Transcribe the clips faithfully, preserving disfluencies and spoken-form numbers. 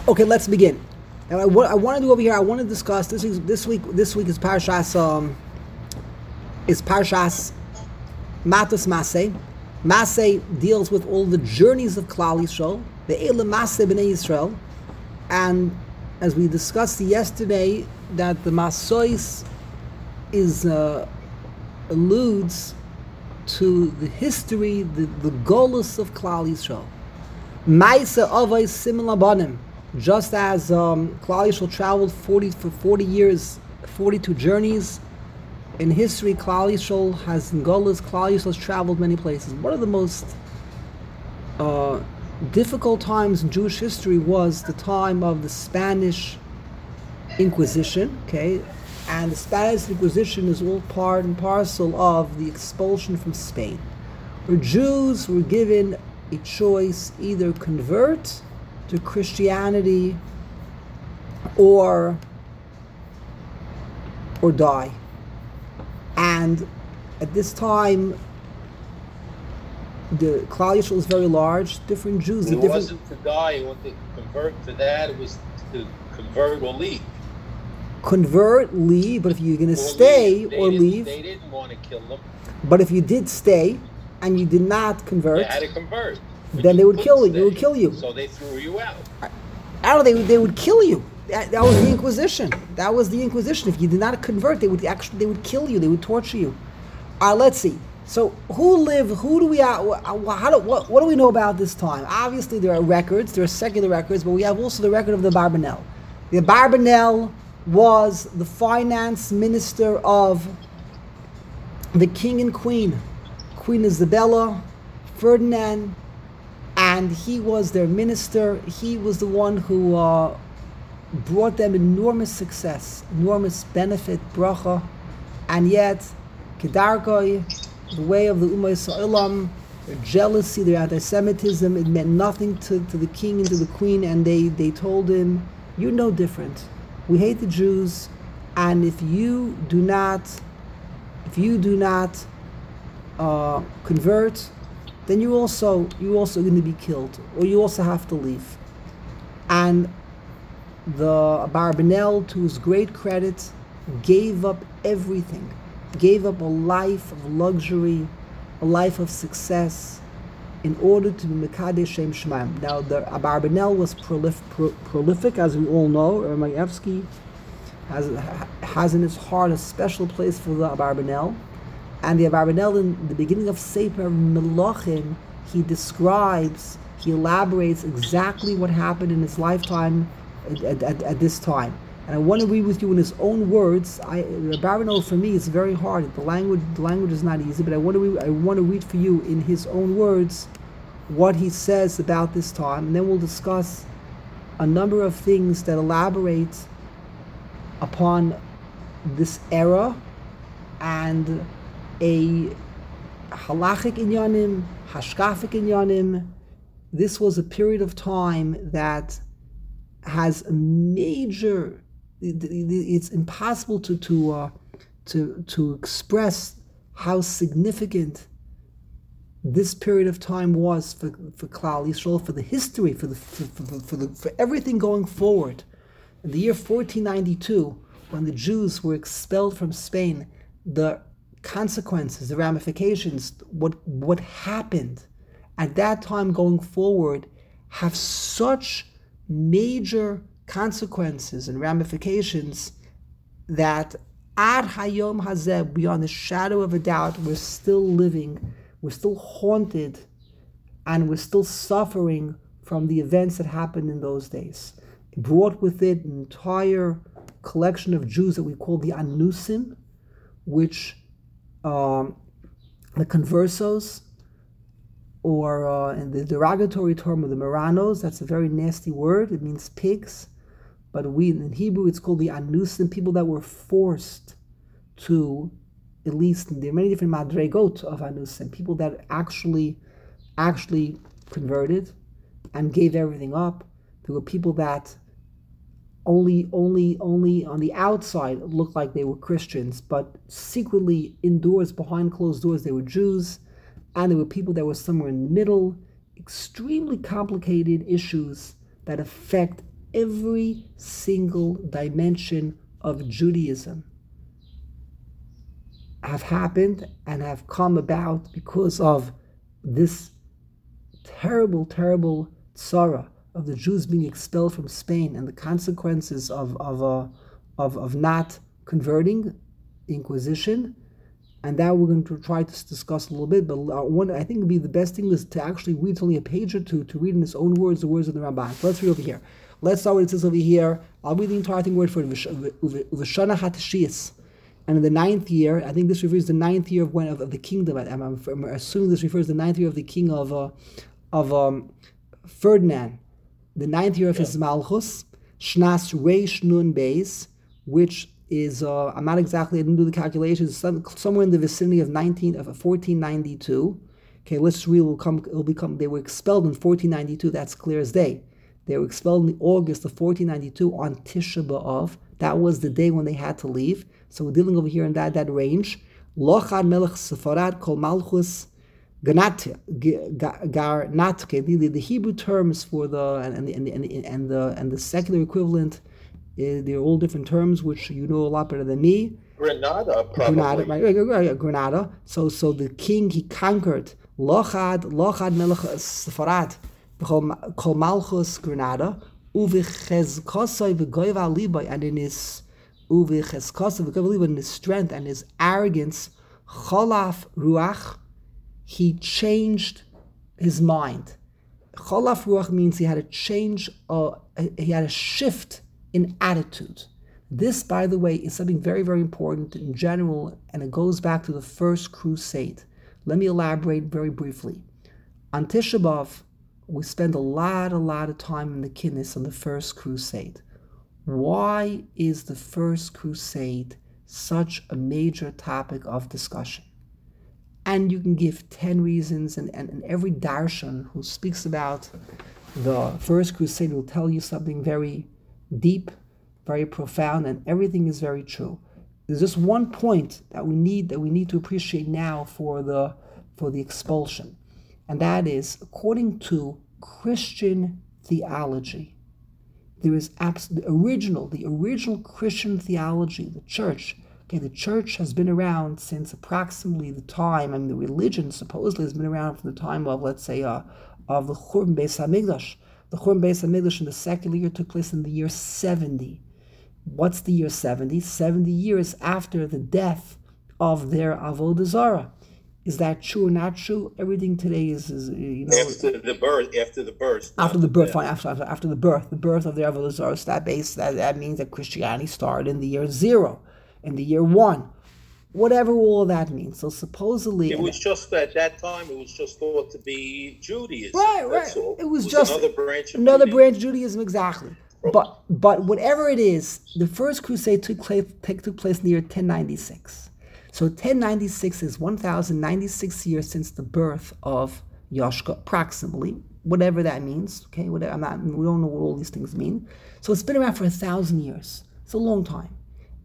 Okay, let's begin. Now, I, what I want to do over here, I want to discuss this week. This week, this week is Parshas um, is Parshas Matos Maseh. Maseh deals with all the journeys of Klal Yisrael, the Eile Maseh B'nai Yisrael, and as we discussed yesterday, that the Masois is uh, alludes to the history, the, the Golus of Klal Yisrael. Maisa Avos Simon Labanim. Just as um, Klal Yisrael traveled forty for forty years, forty-two journeys in history, Klal Yisrael has in Golus, Klal Yisrael has traveled many places. One of the most uh, difficult times in Jewish history was the time of the Spanish Inquisition. Okay, and the Spanish Inquisition is all part and parcel of the expulsion from Spain, where Jews were given a choice: either convert to Christianity or or die. And at this time, the Klal Yisrael is very large. Different Jews. It different, wasn't to die. It wasn't to convert to that. It was to convert or leave. Convert, leave. But if you're going to Or stay leave. They or didn't- leave, They didn't want to kill them. but if you did stay and you did not convert, They had to convert. But then you they would couldn't kill you. They stay. would kill you. So they threw you out. I don't know, they, they would kill you. That, that was the Inquisition. That was the Inquisition. If you did not convert, they would actually they would kill you. They would torture you. All right, let's see. So who live? Who do we? Uh, how do, what, what do we know about this time? Obviously, there are records. There are secular records, but we have also the record of the Barbanel. The Barbanel was the finance minister of the king and queen, Queen Isabella, Ferdinand, and he was their minister. He was the one who uh, brought them enormous success, enormous benefit, bracha, and yet, kedarkoi, the way of the Ummah Yisraelim, their jealousy, their anti-Semitism, it meant nothing to, to the king and to the queen, and they, they told him, "You're no different. We hate the Jews, and if you do not, if you do not uh, convert, then you also you also going to be killed, or you also have to leave." And the Barbanel, to his great credit, gave up everything, gave up a life of luxury, a life of success, in order to be Mekadesh Shem Shemaim. Now, the Barbanel was prolif- pro- prolific, as we all know. Ermayevsky has has in his heart a special place for the Barbanel. And the Abarbanel, in the beginning of Sefer Melachim, he describes, he elaborates exactly what happened in his lifetime at, at, at this time. And I want to read with you in his own words. I, the Abarbanel, for me, is very hard. The language, the language is not easy, but I want to read, I want to read for you in his own words what he says about this time, and then we'll discuss a number of things that elaborate upon this era and a halachic inyanim, hashkafic inyanim. This was a period of time that has a major. It's impossible to to uh, to to express how significant this period of time was for for Klal Yisrael, for the history, for the for, for, for the for everything going forward. In the year fourteen ninety-two, when the Jews were expelled from Spain, the consequences, the ramifications, what what happened at that time going forward have such major consequences and ramifications that ad hayom hazeh, beyond the shadow of a doubt, we're still living, we're still haunted, and we're still suffering from the events that happened in those days. It brought with it an entire collection of Jews that we call the Anusim, which Um, the conversos, or uh, in the derogatory term of the Maranos, that's a very nasty word. It means pigs, but we in Hebrew it's called the Anusim, people that were forced to, at least there are many different madregot of Anusim, people that actually, actually converted and gave everything up. There were people that only only only on the outside looked like they were Christians, but secretly indoors, behind closed doors, they were Jews, and there were people that were somewhere in the middle. Extremely complicated issues that affect every single dimension of Judaism have happened and have come about because of this terrible, terrible tzara of the Jews being expelled from Spain and the consequences of of uh, of, of not converting, Inquisition. And that we're going to try to discuss a little bit, but one I think would be the best thing is to actually read only a page or two, to read in his own words the words of the Ramban. So let's read over here. Let's start with it says over here. I'll read the entire thing word for it. Uveshana HaTashiyas. And in the ninth year, I think this refers to the ninth year of when of, of the kingdom. I'm, I'm, I'm assuming this refers to the ninth year of the king of uh, of um, Ferdinand. The ninth year of his Malchus, Shnas Reish Nun Beis, which is uh, I'm not exactly I didn't do the calculations. Some, somewhere in the vicinity of nineteen of fourteen ninety-two. Okay, let's read. Will come. It'll become. They were expelled in fourteen ninety-two. That's clear as day. They were expelled in August of fourteen ninety-two on Tisha B'Av. That was the day when they had to leave. So we're dealing over here in that that range. Lochad Melech Sefarad Kol Malchus Ganat Garnat. Okay, the, the Hebrew terms for the and the and the and the, and the, and the secular equivalent. Uh, they're all different terms, which you know a lot better than me. Granada, probably. Granada, right, right, right, right, Granada. So, so the king he conquered Lochad, Lochad Melech Sefarad, Kol Malchus Granada, Uvechezkosai v'goyva liba, and in his Uvechezkosai v'goyva liba, in his strength and his arrogance, Cholaf Ruach, he changed his mind. Cholaf Ruach means he had a change, uh, he had a shift in attitude. This, by the way, is something very, very important in general, and it goes back to the first crusade. Let me elaborate very briefly. On Tisha B'Av, we spend a lot, a lot of time in the Kinnis on the first crusade. Why is the first crusade such a major topic of discussion? And you can give ten reasons, and, and, and every darshan who speaks about the first crusade will tell you something very deep, very profound, and everything is very true. There's just one point that we need that we need to appreciate now for the for the expulsion, and that is, according to Christian theology, there is abs- the original the original Christian theology, the church. Okay, the church has been around since approximately the time, I mean, the religion supposedly has been around from the time of, let's say, uh, of the Churban Beis Hamikdash. The Churban Beis Hamikdash in the secular year took place in the year seventy. What's the year seventy? seventy years after the death of their Avodah Zarah. Is that true or not true? Everything today is, is you know... After the birth, after the birth. After the birth, fine, after, after, after the birth, the birth of the Avodah Zarah, so that, base, that, that means that Christianity started in the year zero, in the year one. Whatever all of that means. So supposedly... It was just, at that time, it was just thought to be Judaism. Right, right. That's all. It was, it was just... another branch of Another Judaism. branch of Judaism, exactly. But but whatever it is, the first crusade took place, took place in the year ten ninety-six. So ten ninety-six is one thousand ninety-six years since the birth of Yashka, approximately, whatever that means. Okay, whatever. I'm not. We don't know what all these things mean. So it's been around for a thousand years. It's a long time.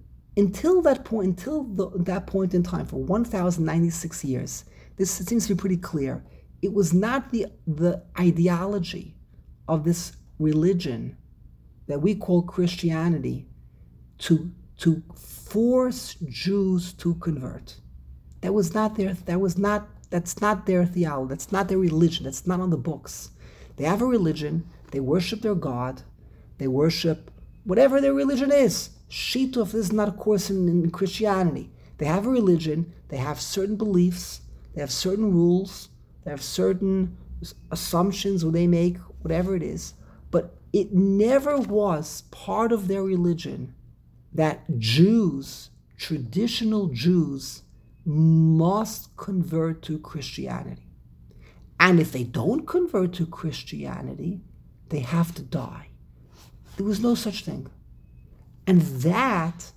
Until that point, until the, that point in time, for one thousand ninety-six years, this seems to be pretty clear. It was not the the ideology of this religion that we call Christianity to to force Jews to convert. That was not their that was not that's not their theology, that's not their religion, that's not on the books. They have a religion, they worship their God, they worship whatever their religion is. Shituf is not a course in, in Christianity. They have a religion, they have certain beliefs, they have certain rules, they have certain assumptions where they make, whatever it is. But it never was part of their religion that Jews, traditional Jews, must convert to Christianity. And if they don't convert to Christianity, they have to die. There was no such thing. And that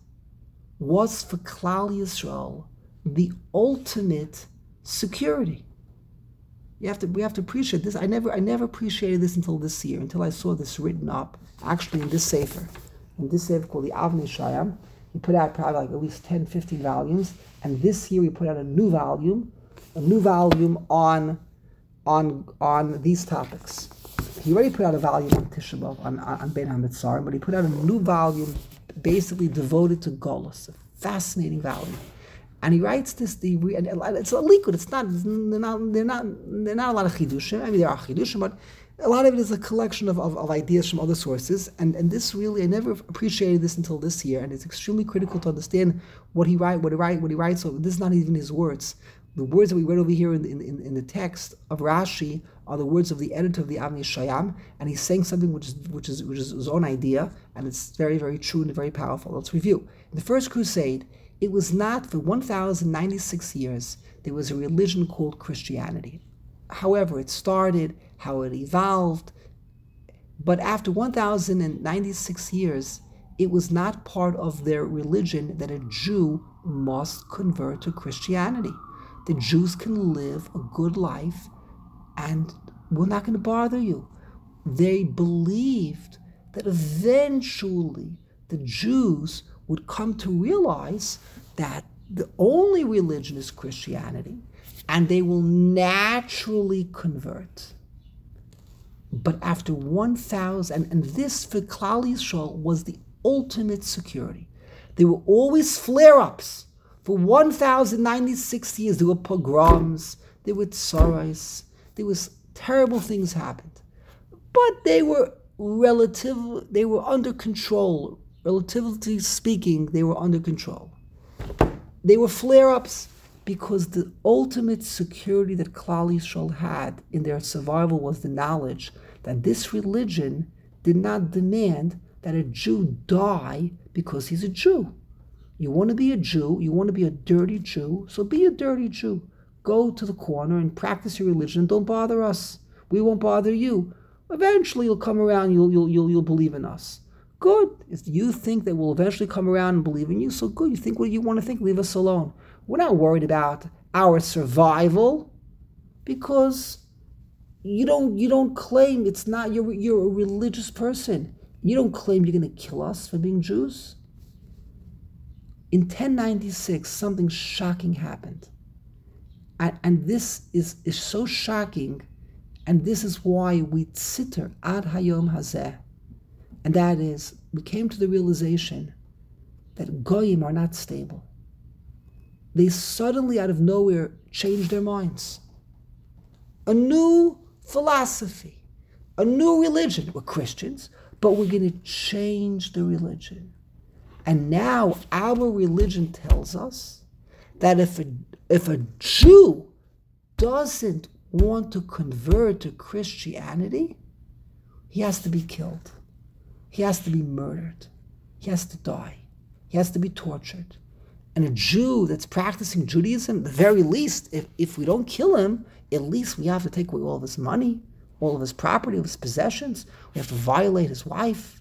was for Klal Yisrael the ultimate security. You have to, we have to appreciate this. I never, I never appreciated this until this year, until I saw this written up, actually in this sefer, in this sefer called the Avnei Shayam. He put out probably like at least ten, fifteen volumes, and this year he put out a new volume, a new volume on, on, on these topics. he already put out a volume on Tisha B'Av, on, on Ben HaMetzarim, but he put out a new volume basically devoted to Golus, a fascinating volume. And he writes this, the, and it's a likud, it's not, they're not, they're not, they're not a lot of chidushim. I mean, there are chidushim, but a lot of it is a collection of, of, of ideas from other sources. And, and this really, I never appreciated this until this year, and it's extremely critical to understand what he write, what he write, what he writes. So this is not even his words. The words that we read over here in, in, in the text of Rashi are the words of the editor of the Avnei Shayam, and he's saying something which is which is which is his own idea, and it's very, very true and very powerful. Let's review. In the First Crusade, it was not for one thousand ninety-six years there was a religion called Christianity. However, it started, how it evolved, but after one thousand ninety-six years, it was not part of their religion that a Jew must convert to Christianity. The Jews can live a good life and we're not going to bother you. They believed that eventually the Jews would come to realize that the only religion is Christianity and they will naturally convert. But after one thousand, and, and this for Klal Yisrael was the ultimate security. There were always flare-ups. For one thousand ninety-six years, there were pogroms, there were tsaros, there was terrible things happened. But they were relative, they were under control. Relatively speaking, they were under control. They were flare-ups because the ultimate security that Klal Yisrael had in their survival was the knowledge that this religion did not demand that a Jew die because he's a Jew. You want to be a Jew, you want to be a dirty Jew, so be a dirty Jew. Go to the corner and practice your religion. Don't bother us. We won't bother you. Eventually you'll come around, you'll you'll you'll, you'll believe in us. Good. If you think that we'll eventually come around and believe in you, so good. You think what you want to think, leave us alone. We're not worried about our survival because you don't you don't claim it's not you're you're a religious person. You don't claim you're going to kill us for being Jews. In ten ninety-six, something shocking happened. And, and this is, is so shocking, and this is why we tziter ad hayom hazeh. And that is, we came to the realization that goyim are not stable. They suddenly, out of nowhere, changed their minds. A new philosophy, a new religion. We're Christians, but we're going to change the religion. And now our religion tells us that if a, if a Jew doesn't want to convert to Christianity, he has to be killed. He has to be murdered. He has to die. He has to be tortured. And a Jew that's practicing Judaism, at the very least, if, if we don't kill him, at least we have to take away all of his money, all of his property, all of his possessions. We have to violate his wife.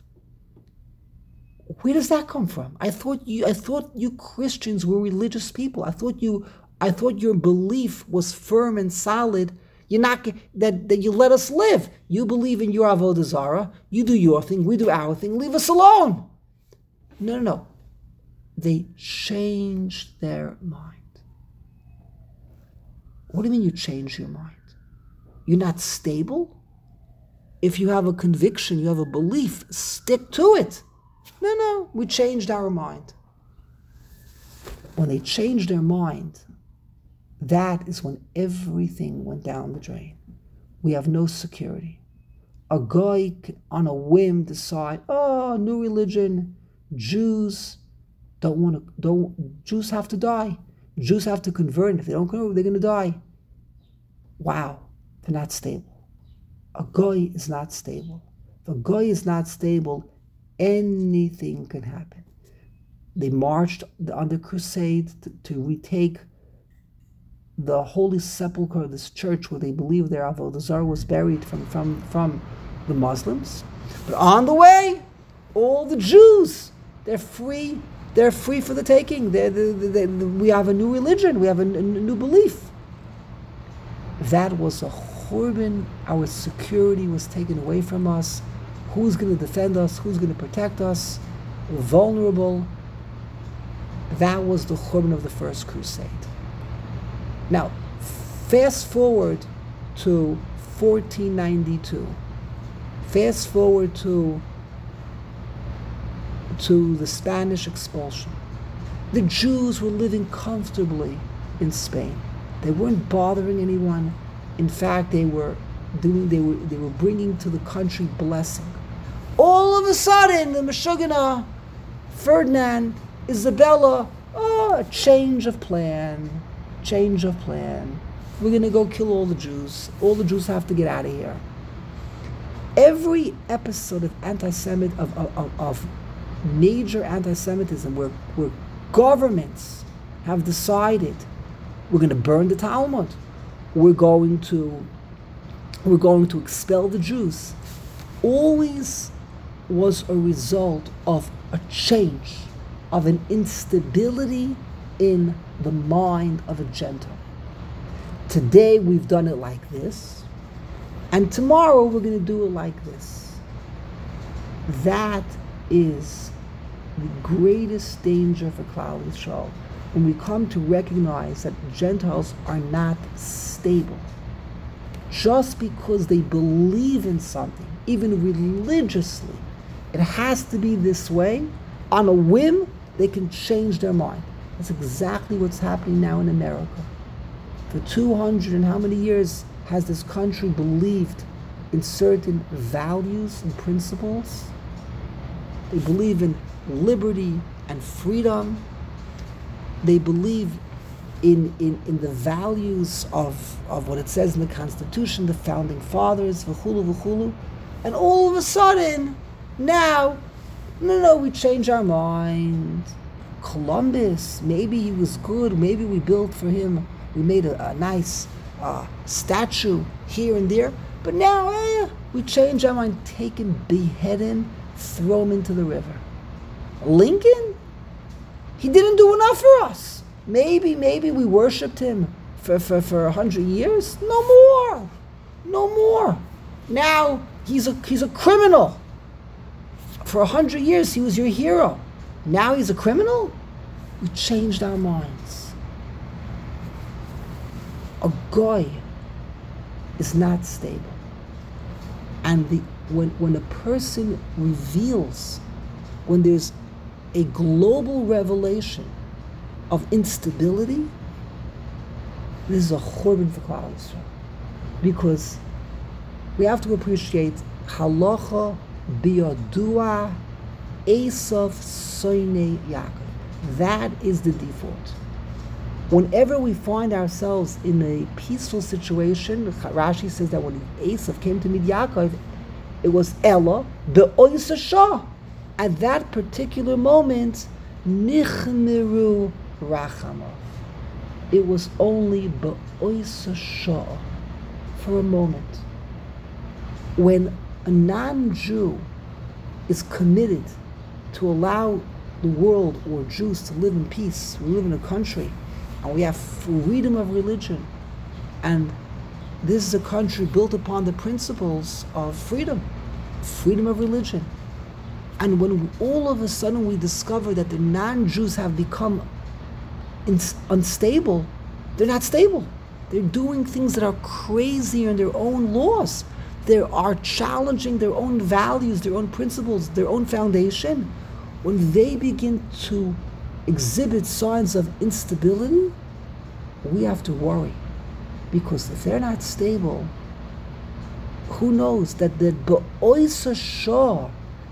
Where does that come from? I thought you I thought you Christians were religious people. I thought you I thought your belief was firm and solid. You're not that, that you let us live. You believe in your avodah zarah. You do your thing. We do our thing. Leave us alone. No, no, no. They changed their mind. What do you mean you change your mind? You're not stable? If you have a conviction, you have a belief, stick to it. No, no, we changed our mind. When they changed their mind, that is when everything went down the drain. We have no security. A guy can, on a whim, decide, oh, new religion, Jews don't want to, don't, Jews have to die. Jews have to convert, and if they don't convert, they're going to die. Wow, they're not stable. A guy is not stable. If a guy is not stable, anything can happen. They marched on the crusade to, to retake the Holy Sepulchre, this church where they believe their avodah zarah was buried from, from, from the Muslims. But on the way, all the Jews, they're free. They're free for the taking. They're, they're, they're, they're, we have a new religion. We have a, a new belief. That was a churban. Our security was taken away from us. Who's going to defend us? Who's going to protect us? We're vulnerable. That was the churban of the First Crusade. Now, fast forward to fourteen ninety-two. Fast forward to, to the Spanish expulsion. The Jews were living comfortably in Spain. They weren't bothering anyone. In fact, they were doing, they were, they were bringing to the country blessing. All of a sudden, the Meshuggah, Ferdinand, Isabella, oh, a change of plan, change of plan. We're going to go kill all the Jews. All the Jews have to get out of here. Every episode of anti-Semit, of, of, of major anti-Semitism, where, where governments have decided we're going to burn the Talmud, we're going to, we're going to expel the Jews, always was a result of a change, of an instability in the mind of a Gentile. Today we've done it like this, and tomorrow we're going to do it like this. That is the greatest danger for Klal Yisrael, when we come to recognize that Gentiles are not stable. Just because they believe in something, even religiously, it has to be this way. On a whim, they can change their mind. That's exactly what's happening now in America. For two hundred and how many years has this country believed in certain values and principles? They believe in liberty and freedom. They believe in, in, in the values of, of what it says in the Constitution, the Founding Fathers, v'chulu, v'chulu. And all of a sudden, now, no, no, we change our mind. Columbus, maybe he was good, maybe we built for him, we made a, a nice uh, statue here and there, but now, eh, we change our mind, take him, behead him, throw him into the river. Lincoln? He didn't do enough for us. Maybe, maybe we worshipped him for, for, for a hundred years. No more. No more. Now he's a he's a criminal. For a hundred years he was your hero. Now he's a criminal? We changed our minds. A goy is not stable. And the when when a person reveals, when there's a global revelation of instability, this is a churban for Klal Yisrael. Because we have to appreciate halacha biyadua Esav soine Yaakov. That is the default. Whenever we find ourselves in a peaceful situation, Rashi says that when Esav came to meet Yaakov, it was Ella be'oisa shah. At that particular moment, nichmeru rachamav. It was only be'oisa shah, for a moment. When a non-Jew is committed to allow the world or Jews to live in peace, we live in a country and we have freedom of religion, and this is a country built upon the principles of freedom, freedom of religion. And when all of a sudden we discover that the non-Jews have become ins- unstable, they're not stable. They're doing things that are crazy in their own laws. They are challenging their own values, their own principles, their own foundation. When they begin to exhibit signs of instability, we have to worry. Because if they're not stable, who knows that the Ba'oisa Shah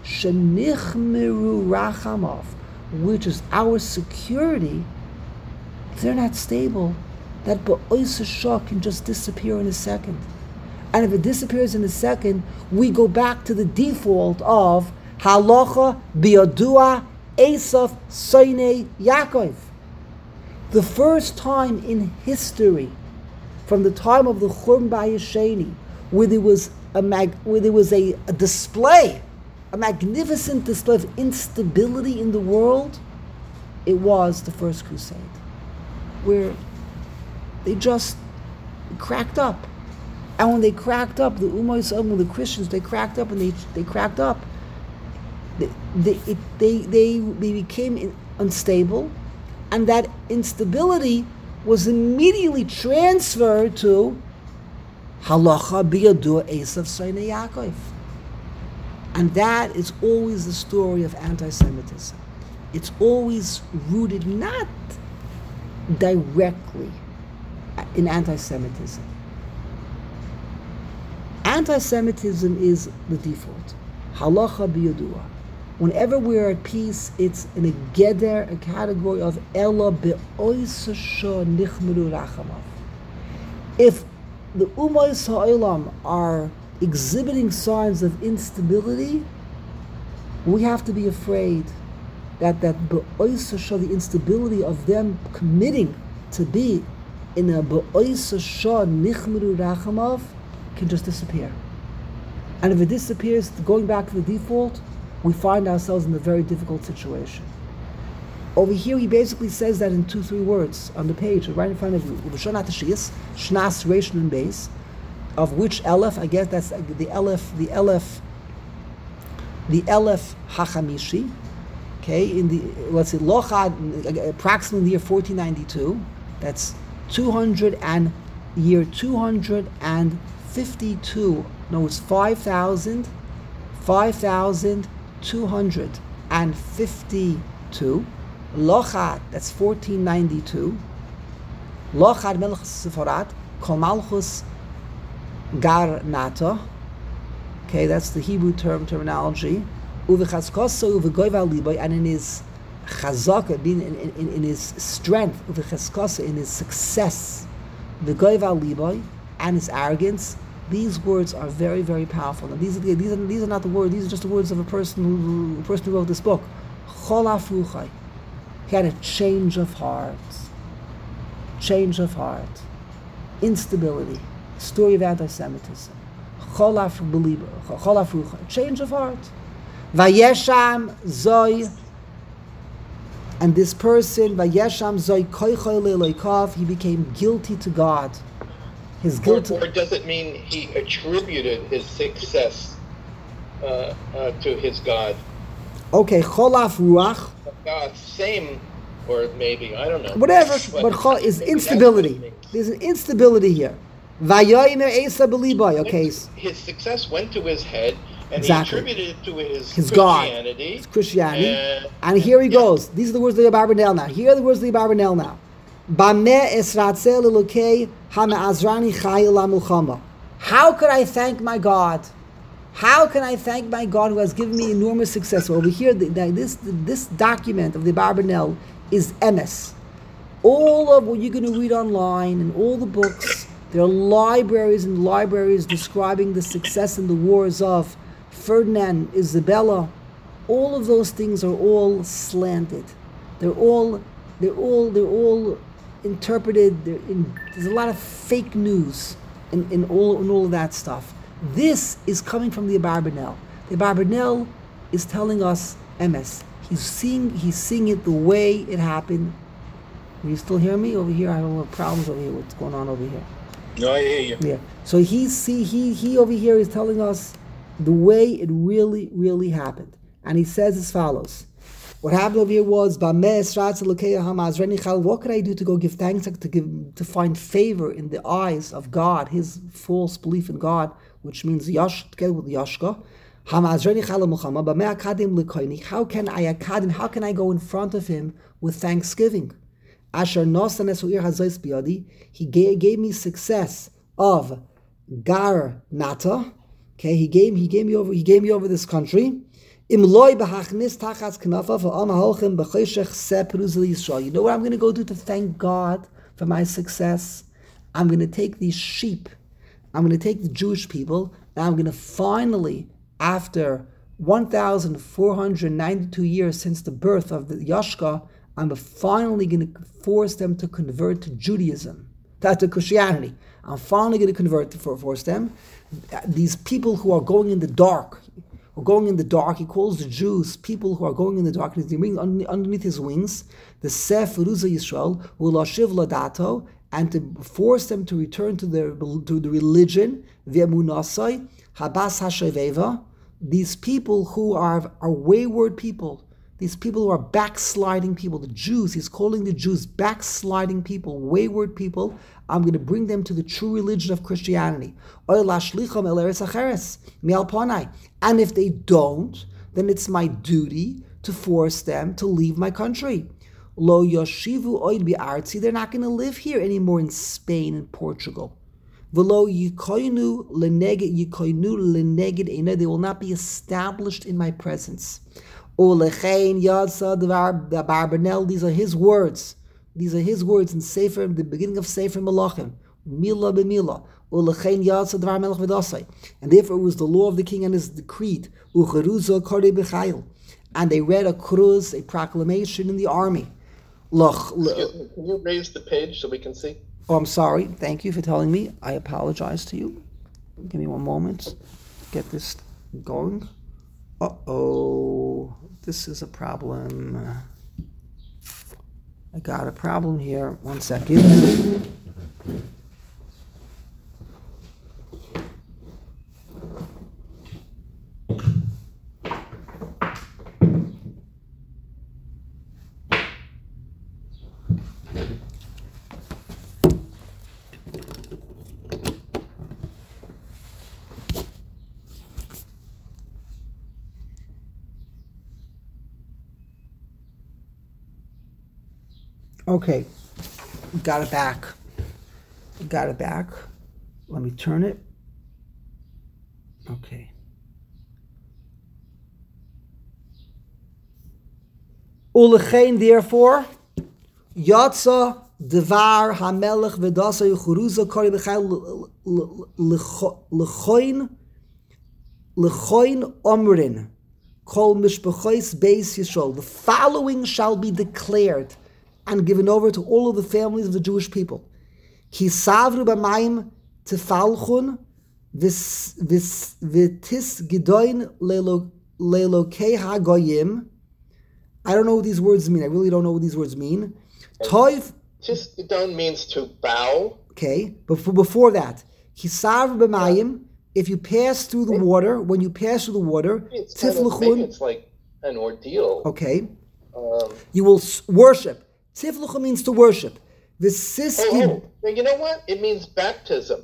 Shenichmeru Rachamav, which is our security, if they're not stable, that Ba'oisa Shah can just disappear in a second. And if it disappears in a second, we go back to the default of halacha biyadua Esav soine Yaakov. The first time in history, from the time of the Churban Bayesheni, where there was a mag, where there was a, a display, a magnificent display of instability in the world, it was the First Crusade, where they just cracked up. And when they cracked up, the Ummah Yisrael, the Christians, they cracked up and they they cracked up. They they it, they, they, they became in, unstable, and that instability was immediately transferred to halacha biyadua Esav soine Yaakov. And that is always the story of anti-Semitism. It's always rooted not directly in anti-Semitism. Anti-Semitism is the default. Halacha biyudua. Whenever we're at peace, it's in a geder, a category of ela be'oisasha nichmeru rachamav. If the umayis ha'olam are exhibiting signs of instability, we have to be afraid that that be'oisasha, the instability of them committing to be in a be'oisasha nichmeru rachamav, can just disappear. And if it disappears, going back to the default, we find ourselves in a very difficult situation. Over here, he basically says that in two, three words on the page, right in front of you. Shnas Reish Nun Beis, of which Elef, I guess that's the Elef, the Elef, the Elef Hachamishi. Okay, in the let's say Lochad, approximately the year fourteen ninety-two. That's two hundred and year two hundred and fifty-two. No, it's five thousand, five thousand. two hundred fifty-two. Lochad, that's fourteen ninety-two. Lochad Melech Sefarat, Kol Malchus Gar Nata. Okay, that's the Hebrew term terminology. Uvechaskoso uvegoyva liboy, and in his chazaka, being in, in, in his strength, uvechaskoso, in his success, uvegoyva liboy, and his arrogance. These words are very, very powerful. And these are, the, these, are, these are not the words, these are just the words of a person who, a person who wrote this book. Chol afruchai. He had a change of heart. Change of heart. Instability. Story of anti-Semitism. Chol afruchai. Change of heart. Vayesham zoi. And this person, Vayesham zoi koichoi leloikav, he became guilty to God. His guilt, or, or does it mean he attributed his success uh, uh, to his God? Okay, cholaf ruach. God, same, or maybe I don't know. Whatever, but, but chol is instability. There's an instability here. Vayomer Esa beliboy. Okay, his success went to his head, and exactly. he attributed it to his, his Christianity. God, his Christianity. And, and here he yeah. goes. These are the words of the Abarbanel now. Here are the words of the Abarbanel now. Bameh esratzel elokei hame'azrani chayil lamulchama. How could I thank my God? How can I thank my God who has given me enormous success? Over here, the, the, this this document of the Abarbanel is emes. All of what you're going to read online and all the books, there are libraries and libraries describing the success and the wars of Ferdinand, Isabella. All of those things are all slanted. They're all, they're all, they're all interpreted. They're in, there's a lot of fake news in, in all in all of that stuff. This is coming from the Abarbanel. The Abarbanel is telling us emes. He's seeing he's seeing it the way it happened. Can you still hear me over here? I have a little problems over here. What's going on over here? No, I hear you. Yeah. So he see he he over here is telling us the way it really really happened, and he says as follows. What happened over here was, what could I do to go give thanks, to give, to find favor in the eyes of God, his false belief in God, which means yash, together with yashka. How can I akadim, how can I go in front of him with thanksgiving? He gave, gave me success of Gar Nata. Okay, he gave he gave me over he gave me over this country. You know what I'm going to go do to thank God for my success? I'm going to take these sheep, I'm going to take the Jewish people, and I'm going to finally, after one thousand four hundred ninety-two years since the birth of the Yashka, I'm finally going to force them to convert to Judaism, to Christianity. I'm finally going to convert to force them. These people who are going in the dark, going in the dark, he calls the Jews people who are going in the darkness. He brings underneath his wings the Sef Ruza Yisrael will Lashiv Ladato, and to force them to return to their to the religion V'emunasai Habas Hasheveva. These people who are are wayward people, these people who are backsliding people, the Jews, he's calling the Jews backsliding people, wayward people. I'm going to bring them to the true religion of Christianity. And if they don't, then it's my duty to force them to leave my country. Lo yoshivu oid bi'artzi, they're not going to live here anymore in Spain and Portugal. V'lo yikoinu leneged yikoinu leneged eina, they will not be established in my presence. Ulechein yadsa the Barbanel, these are his words. These are his words in Sefer, the beginning of Sefer Malachim. Mila b'mila. Ulechein yadsa dvar melech v'dasai. And therefore it was the law of the king and his decreed. Ucheruzo kore b'chayil. And they read a kruz, a proclamation in the army. Loch, Can you raise the page so we can see? Oh, I'm sorry. Thank you for telling me. I apologize to you. Give me one moment. Get this going. Uh-oh. This is a problem. I got a problem here. One second. Okay, got it back. Got it back. Let me turn it. Okay. Ulechein, therefore, Yatsa Devar Hamelech V'dasa Yuchuruza Kari B'chai Lechoin Lechoin Omrin Kol Mishpachos Beis Yisrael. The following shall be declared and given over to all of the families of the Jewish people. Ki savru b'mayim tefalchun v'tis gidoin leilokei hagoyim. I don't know what these words mean. I really don't know what these words mean. Toiv. Tis gidoin means to bow. Okay, but before, before that, ki savru b'mayim. If you pass through the water, when you pass through the water, tiflachun. It's like an ordeal. Okay. Um, you will worship. Tiflucha means to worship. V'siski. Oh, oh, you know what? It means baptism.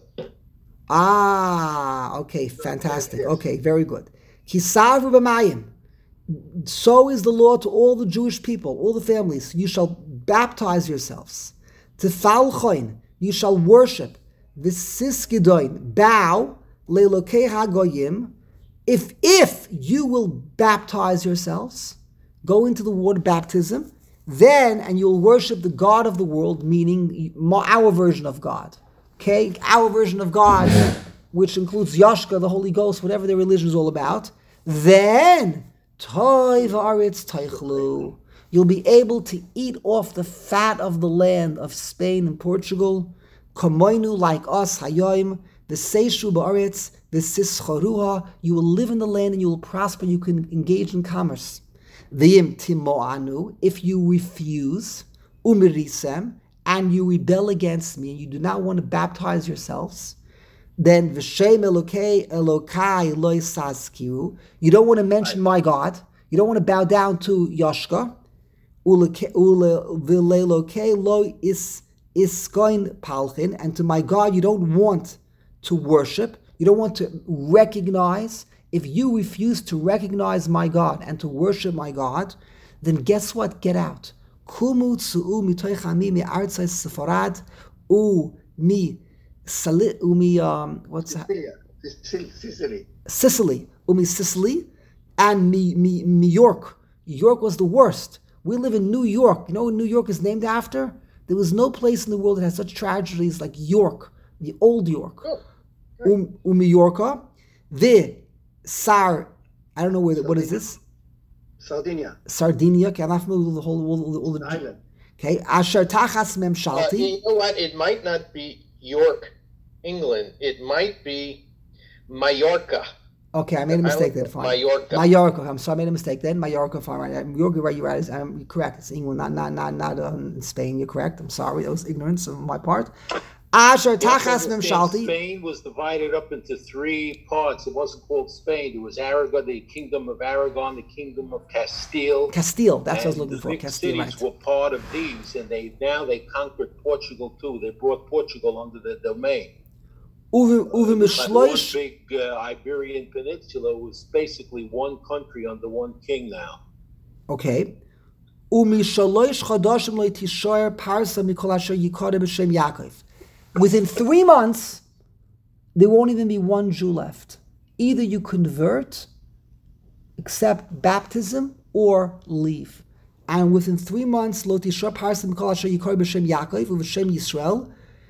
Ah, okay, fantastic. Okay, very good. Kisavru b'mayim. So is the law to all the Jewish people, all the families. You shall baptize yourselves. Tefalchoin, you shall worship. V'siskidoin, bow. Leilokei hagoyim. If if you will baptize yourselves, go into the water baptism. Then, and you'll worship the God of the world, meaning our version of God. Okay? Our version of God, which includes Yashka, the Holy Ghost, whatever their religion is all about. Then, Toiv Aretz Teichlu. You'll be able to eat off the fat of the land of Spain and Portugal. Kamoinu, like us, Hayoim, the Seishu Ba'aretz, the Sischaruha. You will live in the land and you will prosper. You can engage in commerce. V'im timoanu, if you refuse, umirisem, and you rebel against me, and you do not want to baptize yourselves, then v'shem elokei elokai loy saskiu, you don't want to mention my God, you don't want to bow down to Yashka, v'lelokei lo is iskoin palchin, and to my God you don't want to worship, you don't want to recognize. If you refuse to recognize my God and to worship my God, then guess what? Get out. Kumu tsu'u mitoich ami mi artzai Sefarad u mi Sali u mi um what's that? Sicily. Sicily. U mi Sicily and mi mi New York. York was the worst. We live in New York. You know what New York is named after? There was no place in the world that has such tragedies like York, the old York. Oh, um, u mi Yorka. The Sar, I don't know where. What is this? Sardinia. Sardinia. Okay, I'm not familiar with the whole all, all the island. Okay, Asher Tachas Mem Uh, Shalti. you know what? It might not be York, England. It might be Mallorca. Okay, I made a mistake there. Fine. Mallorca. Mallorca. I'm sorry, I made a mistake then. Mallorca. Fine. Right. Mallorca. Right. You're right. I'm correct. It's England, not not not not um, Spain. You're correct. I'm sorry. That was ignorance on my part. Asher You have to Tachas understand, Memshalti. Spain was divided up into three parts. It wasn't called Spain. There was Aragon, the kingdom of Aragon, the kingdom of Castile. Castile, that's what I was and looking the for. big Castile, cities right. were part of these, and they now they conquered Portugal too. They brought Portugal under their domain. Uvi Uvi Uh, but one Mishloish. big uh, Iberian Peninsula was basically one country under one king now. Okay. Umi Shaloish Chodashim Lo Tishoyer Parsa Mikol Asher Yikode B'Shem Yaakov. Within three months, there won't even be one Jew left. Either you convert, accept baptism, or leave. And within three months, Lo Tishoyer Parsa Mikol Asher Yikode B'Shem Yaakov U'B'Shem Yisrael.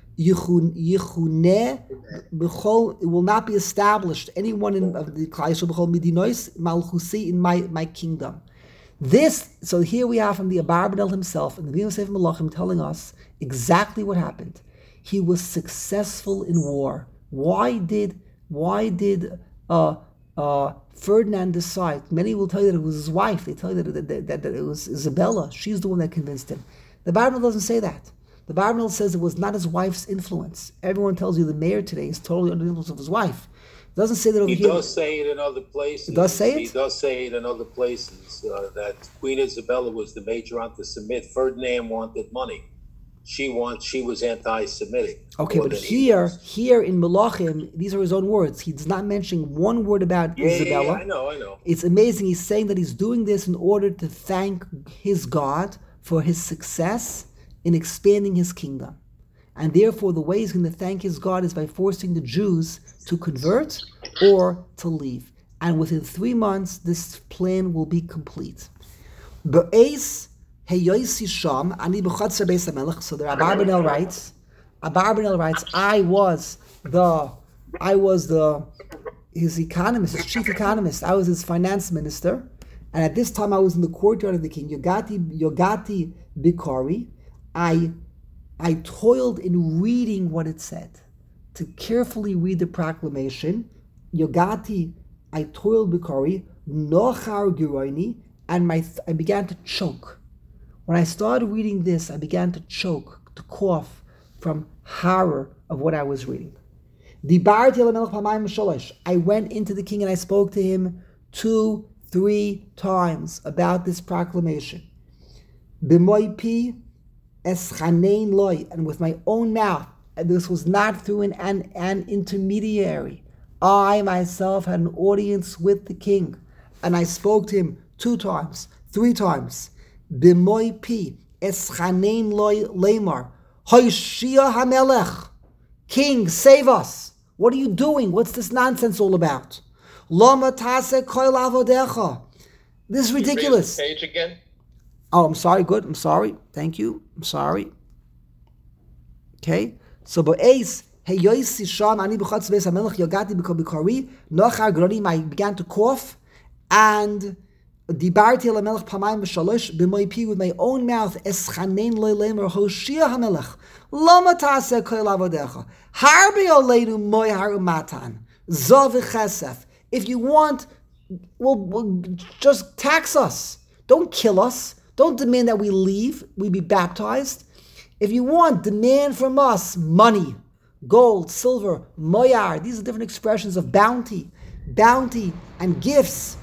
Yichuneh b'chol, it will not be established. Anyone in of the Klal Yisrael b'chol midinois malchusi in my my kingdom. This, so here we have from the Abarbanel himself in the Vim Sefer Malachim telling us exactly what happened. He was successful in war. Why did why did uh, uh, Ferdinand decide? Many will tell you that it was his wife. They tell you that, that, that, that it was Isabella. She's the one that convinced him. The Abarbanel doesn't say that. The Bible says it was not his wife's influence. Everyone tells you the mayor today is totally under the influence of his wife. It doesn't say that over He here. does say it in other places. It does say it? He does say it in other places uh, that Queen Isabella was the major anti-Semite. Ferdinand wanted money. She wants. She was anti-Semitic. Okay, more but than he here, was. here in Melachim, these are his own words. He does not mention one word about Yeah, yeah, Isabella. yeah, I know, I know. It's amazing. He's saying that he's doing this in order to thank his God for his success in expanding his kingdom. And therefore, the way he's going to thank his God is by forcing the Jews to convert or to leave. And within three months, this plan will be complete. Be'ez heyoisi sham ani b'chatzer beis hamelech. So the Abarbanel writes, Abarbanel writes, I was the, I was the, his economist, his chief economist. I was his finance minister. And at this time, I was in the courtyard of the king. Yogati, Yogati Bikari. I I toiled in reading what it said, to carefully read the proclamation. Yogati, I toiled bikari, nochar giroini, and my th- I began to choke. When I started reading this, I began to choke, to cough from horror of what I was reading. I went into the king and I spoke to him two, three times about this proclamation. B'moi pi eschanein loy, and with my own mouth, and this was not through an, an, an intermediary. I myself had an audience with the king, and I spoke to him two times, three times. B'moi pi eschanein loy lemar, hoshia hamelech, king, save us. What are you doing? What's this nonsense all about? Lama tase koil avodecha. This is ridiculous. Page again. Oh, I'm sorry. Good. I'm sorry. Thank you. I'm sorry. Okay. So, Bo'ez, hey yoisi sham ani b'chatz beis hamelech yogati b'kari nochar gronim. I began to cough, and dibarti el hamelech pamayim b'shalosh b'moi pi, with my own mouth, eschanein loylemer hoshia hamelech lama taseh kol avodecha harbe oleinu moy harumatan zav v'chesef. If you want, well, well, just tax us. Don't kill us. Don't demand that we leave, we be baptized. If you want, demand from us money, gold, silver, moyar. These are different expressions of bounty, bounty and gifts.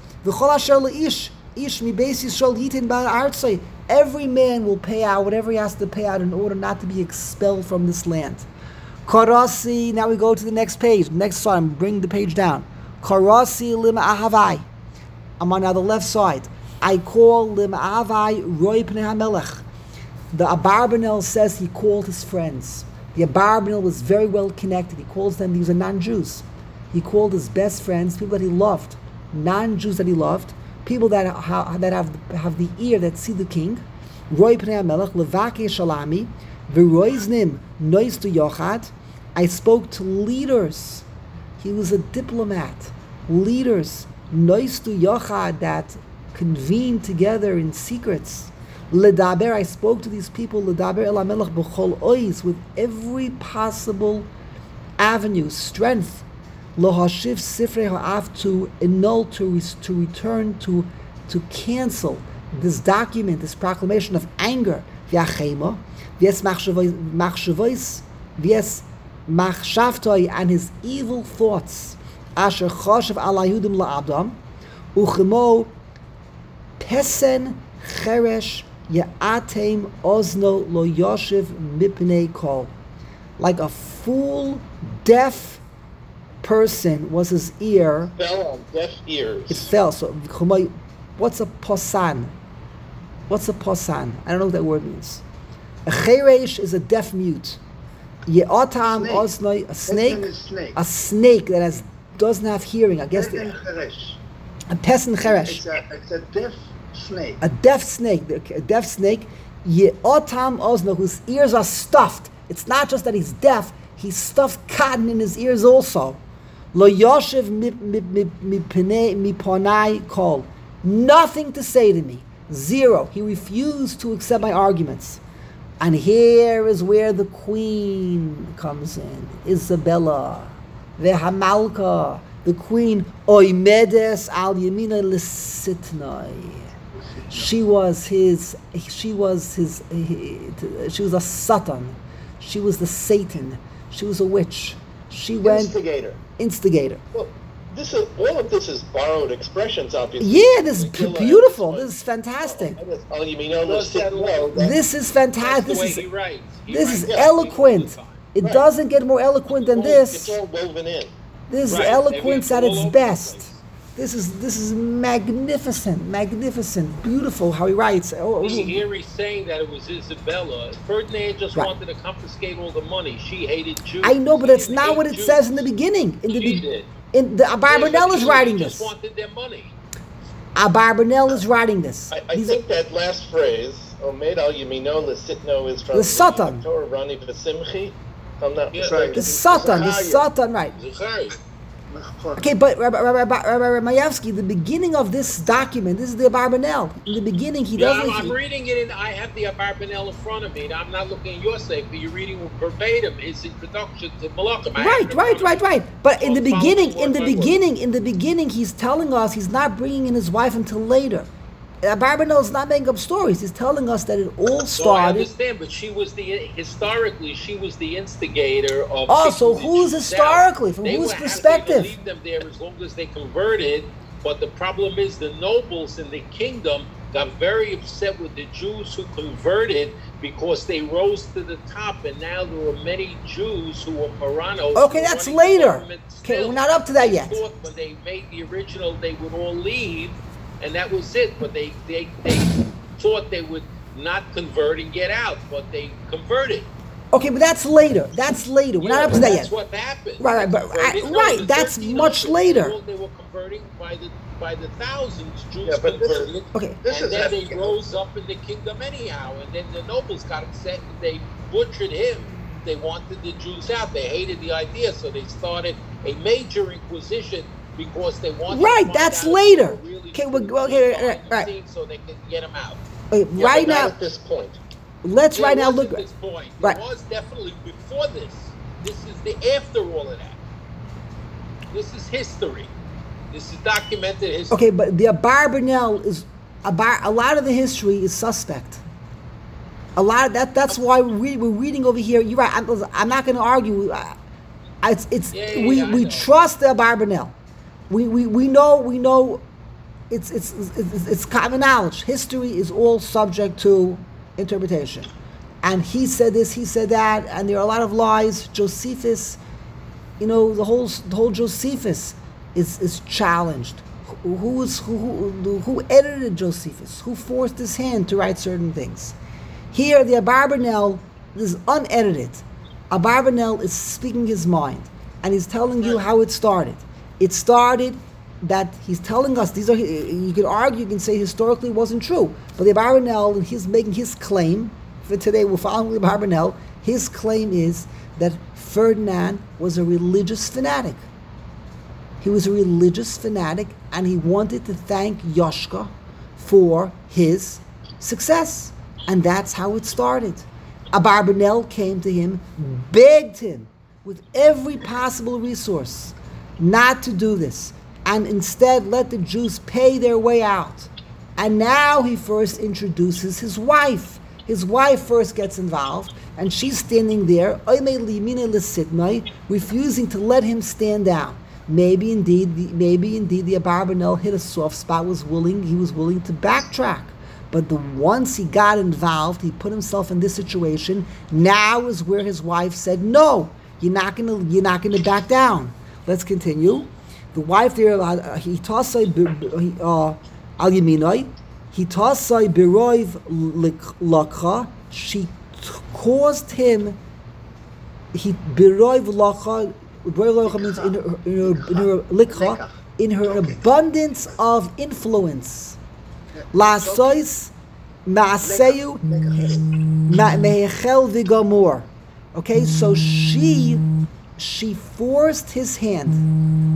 Every man will pay out whatever he has to pay out in order not to be expelled from this land. Karasi, now we go to the next page. Next slide, I'm bringing the page down. Karasi lima ahavai. I'm on now the left side. I call Lim'avai Roy Pnei HaMelech. The Abarbanel says he called his friends. The Abarbanel was very well connected. He calls them, these are non-Jews. He called his best friends, people that he loved, non-Jews that he loved, people that ha, that have have the ear that see the king. Roy Pnei HaMelech, Levake Shalami, V'roiznim Noistu Yochad. I spoke to leaders. He was a diplomat. Leaders, Noistu Yochad, that convened together in secrets. Ledaber, I spoke to these people, Ledaber el hamelech b'chol ois, with every possible avenue, strength. Lohashiv sifrei ha'af, to annul, to, to return, to, to cancel this document, this proclamation of anger. V'yachema, v'yes machshavos, v'yes machshavtoi, and his evil thoughts, asher choshev ala Yehudim la'adam, uchemo pesen cheresh ya'atem ozno lo yoshev mipnei kol. Like a fool, deaf person was his ear. Fell on deaf ears. It fell. So, what's a posan? What's a posan? I don't know what that word means. A cheresh is a deaf mute. Ye'otam oznoi, a snake, snake. a snake that has doesn't have hearing. I guess Pesen the, cheresh. a pesen cheresh, It's a, it's a deaf snake. a deaf snake, a deaf snake. Ye'otam ozno, whose ears are stuffed. It's not just that he's deaf; he stuffed cotton in his ears also. Lo yoshev miponai kol. Nothing to say to me. Zero. He refused to accept my arguments. And here is where the queen comes in. Isabella. Vehamalka. The queen. Oimedes al yamina lisitnai. She was his, she was his, she was a Satan. She was the Satan. She was a witch. She went... Instigator. Instigator. Well, this is, all of this is borrowed expressions, obviously. Yeah, this is Megillah, beautiful. this This is fantastic. Oh, you mean all What's this? that No, like? that- This is That's fantastic. the This way is he writes. He this writes is everything eloquent. all the time. It Right. doesn't get more eloquent than all- this. It's all woven in. This is Right. eloquence at Every- its all over the best. place. This is this is magnificent, magnificent, beautiful how he writes. Oh, oh, See, here he's saying that it was Isabella. Ferdinand just Right. wanted to confiscate all the money. She hated Jews. I know, but She that's didn't not hate what it Jews. says in the beginning. In the She be- did. in the Abarbanel Yeah, is she writing just this. wanted their money. Abarbanel is writing this. I, I He's- think that last phrase, Omed al Yamino Lesitno, is from The Satan. Torah Rani V'Simchi. I'm not Yeah. mistaken. the Satan, the Zachariah. Satan, right? Zachary. Okay, but Rabbi, Rabbi, Rabbi, Rabbi Mayevsky, the beginning of this document, this is the Abarbanel. In the beginning, he Yeah, doesn't. I'm, I'm he- reading it, and I have the Abarbanel in front of me. And I'm not looking at your sake, but you're reading verbatim his introduction to Malachim. I have it Right, in right, front right, of me. right. But in So the follow beginning, word in the by word. beginning, in the beginning, he's telling us he's not bringing in his wife until later. Abarbanel is not making up stories. He's telling us that it all So I started. understand, but she was the historically she was the instigator of. Oh, so kicking the who's Jews historically? out. From They whose were happy to perspective? leave them there as long as they converted. But the problem is the nobles in the kingdom got very upset with the Jews who converted because they rose to the top, and now there were many Jews who were Marranos. Okay, who were that's running the later. government Okay, still. we're not up to that They yet. thought when they made the original, they would all leave, and that was it. But they they they thought they would not convert and get out, but they converted. Okay, but that's later. That's later. We're not Yeah, up to that that's yet. what happened. Right, right, They but- converted. I- No, right, the that's thirteen much hundreds, later. They were, they were converting by the by the thousands. Jews Yeah, but this is- converted. Okay. This and is then they hefty. rose up in the kingdom anyhow, and then the nobles got upset and they butchered him. They wanted the Jews out. They hated the idea, so they started a major inquisition because they wanted. Right, to find that's out if later. they were really Okay, Jews well, okay, behind right, the right. scenes so they could get them out. Okay, Yeah, right but not now, at this point. let's There right now wasn't look. this point. Right. It was definitely before this. This is the after all of that. This is history. This is documented history. Okay, but the Abarbanel is a bar, a lot of the history is suspect. A lot of that. That's why we read, we're reading over here. You're right. I'm, I'm not going to argue. I- It's it's Yeah, yeah, we yeah, I we know. trust the Abarbanel. We, we we know we know. It's it's, it's it's common knowledge. History is all subject to interpretation. And he said this, he said that, and there are a lot of lies. Josephus, you know, the whole the whole Josephus is is challenged. Who who is who who, who edited Josephus? Who forced his hand to write certain things? Here, the Abarbanel is unedited. Abarbanel is speaking his mind, and he's telling you how it started. It started that he's telling us these are. You can argue, you can say historically it wasn't true, but the Abarbanel, and he's making his claim. For today, we're following the Abarbanel. His claim is that Ferdinand was a religious fanatic. He was a religious fanatic, and he wanted to thank Yoshka for his success. And that's how it started. Abarbanel came to him, begged him with every possible resource not to do this, and instead let the Jews pay their way out. And now he first introduces his wife. His wife first gets involved, and she's standing there, refusing to let him stand down. Maybe indeed, the, maybe indeed, the Abarbanel hit a soft spot. Was willing, he was willing to backtrack. But the once he got involved, he put himself in this situation. Now is where his wife said, "No, you're not gonna, you're not gonna back down." Let's continue. The wife there, he tossed al yaminoi. He tossai biroiv lakha. She caused him. He biroiv lakha. Biroiv lakha means in her, in her, in her likha, in her abundance of influence. Lasois maaseyu mehechel v'gamor. Okay, so she she forced his hand.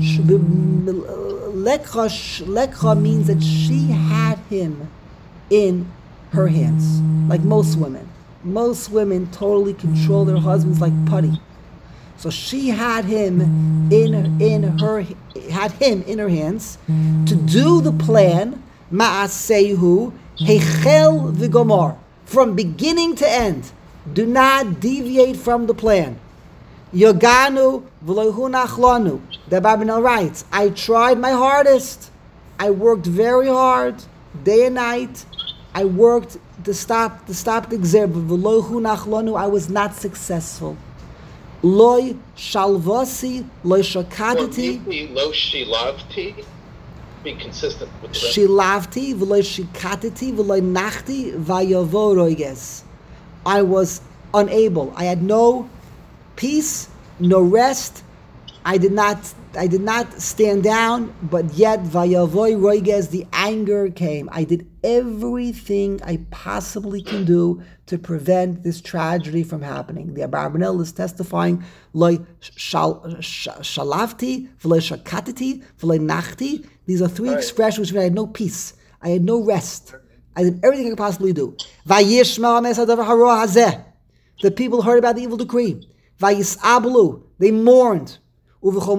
Lekha, lekha means that she had him in her hands, like most women. Most women totally control their husbands like putty. So she had him in in her had him in her hands to do the plan. Ma'asehu hechel v'gomor, from beginning to end. Do not deviate from the plan. Yoganu v'lohu nachlanu. The Abarbanel writes, I tried my hardest. I worked very hard, day and night. I worked to stop to stop the gzer, but v'lohu nachlanu, I was not successful. Loy shalvasi, loy shakatiti. Lo shilavti. Be consistent with the rest. Shilavti, v'loy shikatiti, v'loy nachti, v'yavo roiges. I was unable. I had no peace, no rest. I did not I did not stand down, but yet vayavoy roiges, the anger came. I did everything I possibly can do to prevent this tragedy from happening. The Abarbanel is testifying, loy shalavti, v'loy shakatiti, v'loy nachti. These are three right. expressions where I had no peace. I had no rest. I did everything I could possibly do. The people heard about the evil decree. Vayisablu, they mourned. He's now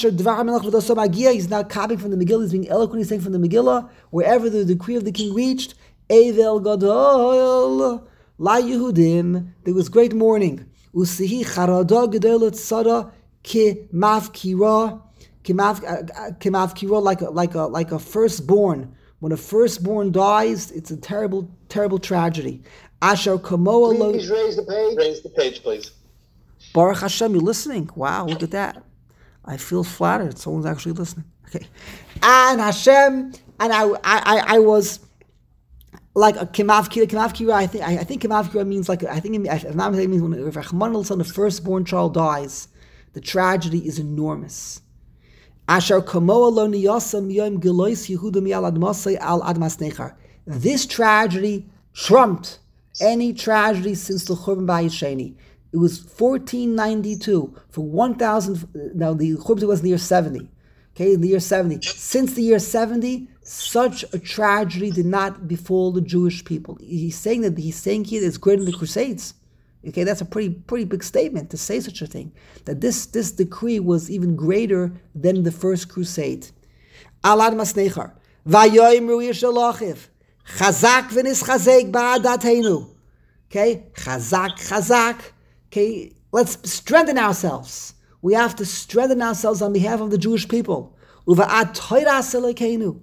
copying from the Megillah. He's being eloquent. He's saying from the Megillah, wherever the decree of the king reached, Evel Gadol, La Yehudim, there was great mourning. Usihi Charada Gedolat Sada Ki Mafkira, Ki Mafkira, like a like a like a firstborn. When a firstborn dies, it's a terrible, terrible tragedy. Asher Kamoa. Please raise the page. Raise the page, please. Baruch Hashem, you're listening. Wow, look at that. I feel flattered. Someone's actually listening. Okay, and Hashem, and I, I, I was like a kimav kira. Kimav kira. I think, I, I think kimav kira means like I think if I'm not mistaken, means when if Rachmana litzlan, the firstborn child dies, the tragedy is enormous. Asher kamoa lo niyasa miyom gelois Yehuda miyal admasei al admas nechar. This tragedy trumped any tragedy since the Churban Bayis Sheni. It was fourteen ninety-two for one thousand. Now the Churban was in the year seventy. Okay, in the year seventy. Since the year seventy, such a tragedy did not befall the Jewish people. He's saying that he's saying here that it's greater than the Crusades. Okay, that's a pretty pretty big statement to say such a thing. That this this decree was even greater than the first crusade. Alad masnechar vayoimru yishalachiv chazak v'nischazek ba'adatenu. Okay, chazak chazak. Okay, let's strengthen ourselves. We have to strengthen ourselves on behalf of the Jewish people. Uva'at toiras elokeinu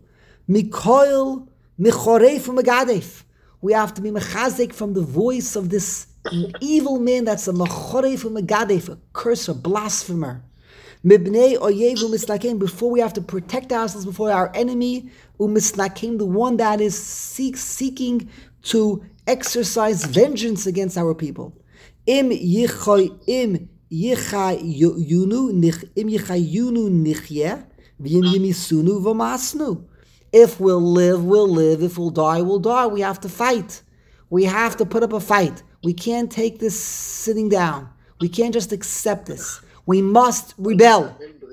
mikoil michoref u'megadef. We have to be mechazek from the voice of this evil man that's a mechoref u'megadef, a curse, a blasphemer. Mibnei oyev u'mislakim, before we have to protect ourselves before our enemy, u'mislakim, the one that is seek, seeking to exercise vengeance against our people. Im yichai im yichayunu nich im yichayunu nichye v'im yimisunu v'masnu. If we'll live, we'll live. If we'll die, we'll die. We have to fight. We have to put up a fight. We can't take this sitting down. We can't just accept this. We must rebel.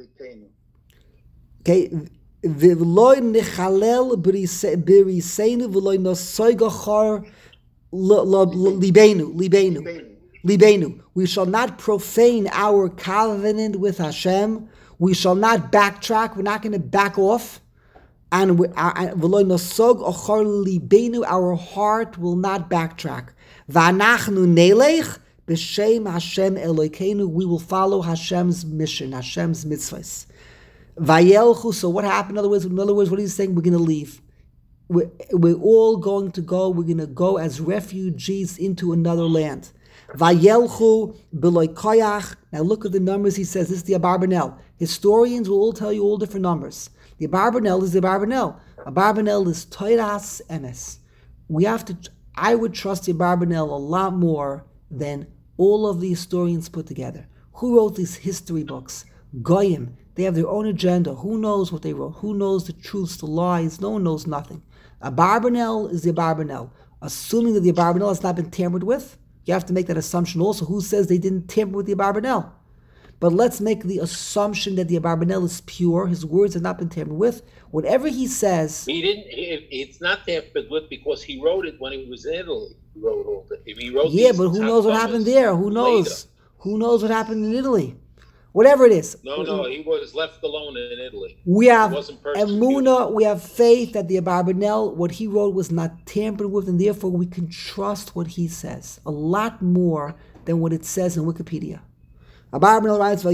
Okay. V'loy nechalel b'riseinu v'loy nosoygachar libenu libenu. Libenu. We shall not profane our covenant with Hashem. We shall not backtrack. We're not going to back off. And our heart will not backtrack. V'anachnu nelech b'shem Hashem Elokeinu. We will follow Hashem's mission, Hashem's mitzvahs. Vayelchu. So what happened? In other words, in other words, what he's saying, we're going to leave. We're, we're all going to go. We're going to go as refugees into another land. Vayelchu b'loy koyach. Now look at the numbers. He says this is the Abarbanel. Historians will all tell you all different numbers. The Abarbanel is the Abarbanel. Abarbanel is Toiras Emes. We have to. I would trust the Abarbanel a lot more than all of the historians put together. Who wrote these history books? Goyim. They have their own agenda. Who knows what they wrote? Who knows the truths, the lies? No one knows nothing. Abarbanel is the Abarbanel. Assuming that the Abarbanel has not been tampered with, you have to make that assumption also. Who says they didn't tamper with the Abarbanel? But let's make the assumption that the Abarbanel is pure. His words have not been tampered with. Whatever he says... He didn't... It, it's not tampered with because he wrote it when he was in Italy. He wrote all the... He wrote yeah, but who knows what happened there? Who knows? Later. Who knows what happened in Italy? Whatever it is. No, no, he was left alone in Italy. We have Emunah, we have faith that the Abarbanel, what he wrote was not tampered with, and therefore we can trust what he says a lot more than what it says in Wikipedia. Abarbanel writes,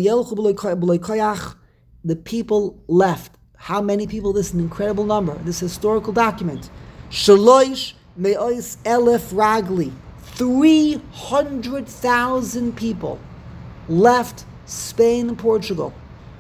the people left. How many people? This is an incredible number. This historical document. Shalosh me'ois elef ragli. three hundred thousand people left Spain and Portugal.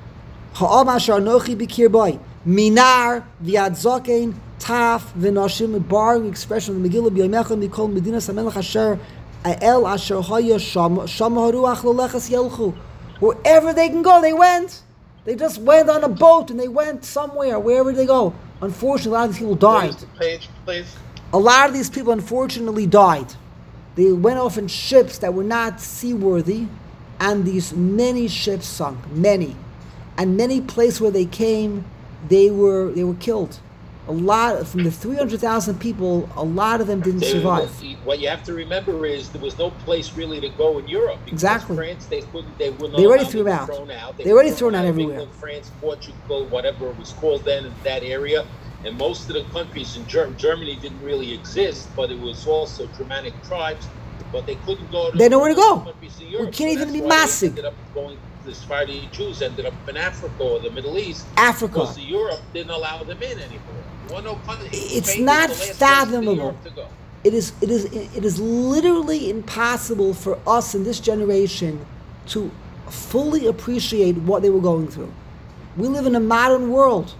Ha'amashar nochi bikir boy. Minar v'adzokein taf v'noshim, borrowing expression of the Megillah b'yamecha mikol medinas hamelech asher el asher haya sham haruach lolechas yelchu. Wherever they can go, they went. They just went on a boat and they went somewhere, wherever they go. Unfortunately, a lot of these people died. The page, please. A lot of these people unfortunately died. They went off in ships that were not seaworthy, and these many ships sunk, many. And many places where they came, they were they were killed. A lot, from the three hundred thousand people, a lot of them didn't they, survive. What you have to remember is there was no place really to go in Europe. Exactly. France, they couldn't, they were they already threw them out. out. They, they were already thrown out, out everywhere. England, France, Portugal, whatever it was called then in that area. And most of the countries in Ger- Germany didn't really exist, but it was also Germanic tribes. But they couldn't go to they know where to go. countries in Europe. We can't so even be massive. Ended up going, the Sephardi Jews ended up in Africa or the Middle East. Africa. Because the Europe didn't allow them in anymore. Well, no, it's not fathomable. It is, it is, it is literally impossible for us in this generation to fully appreciate what they were going through. We live in a modern world.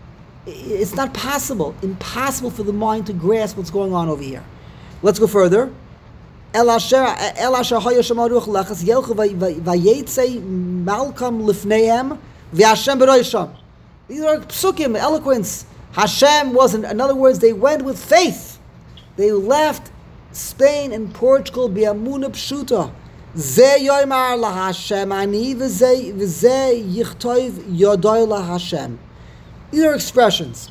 It's not possible. Impossible for the mind to grasp what's going on over here. Let's go further. El asher el asher haya shamaruch lachas yelchu vayetze malkam lifnehem v'Hashem b'roisham. These are psukim, eloquence. Hashem wasn't. In other words, they went with faith. They left Spain and Portugal b'amuna pshuta. Ze yoymar laHashem ani v'ze v'ze yichtov yodoy laHashem. These are expressions.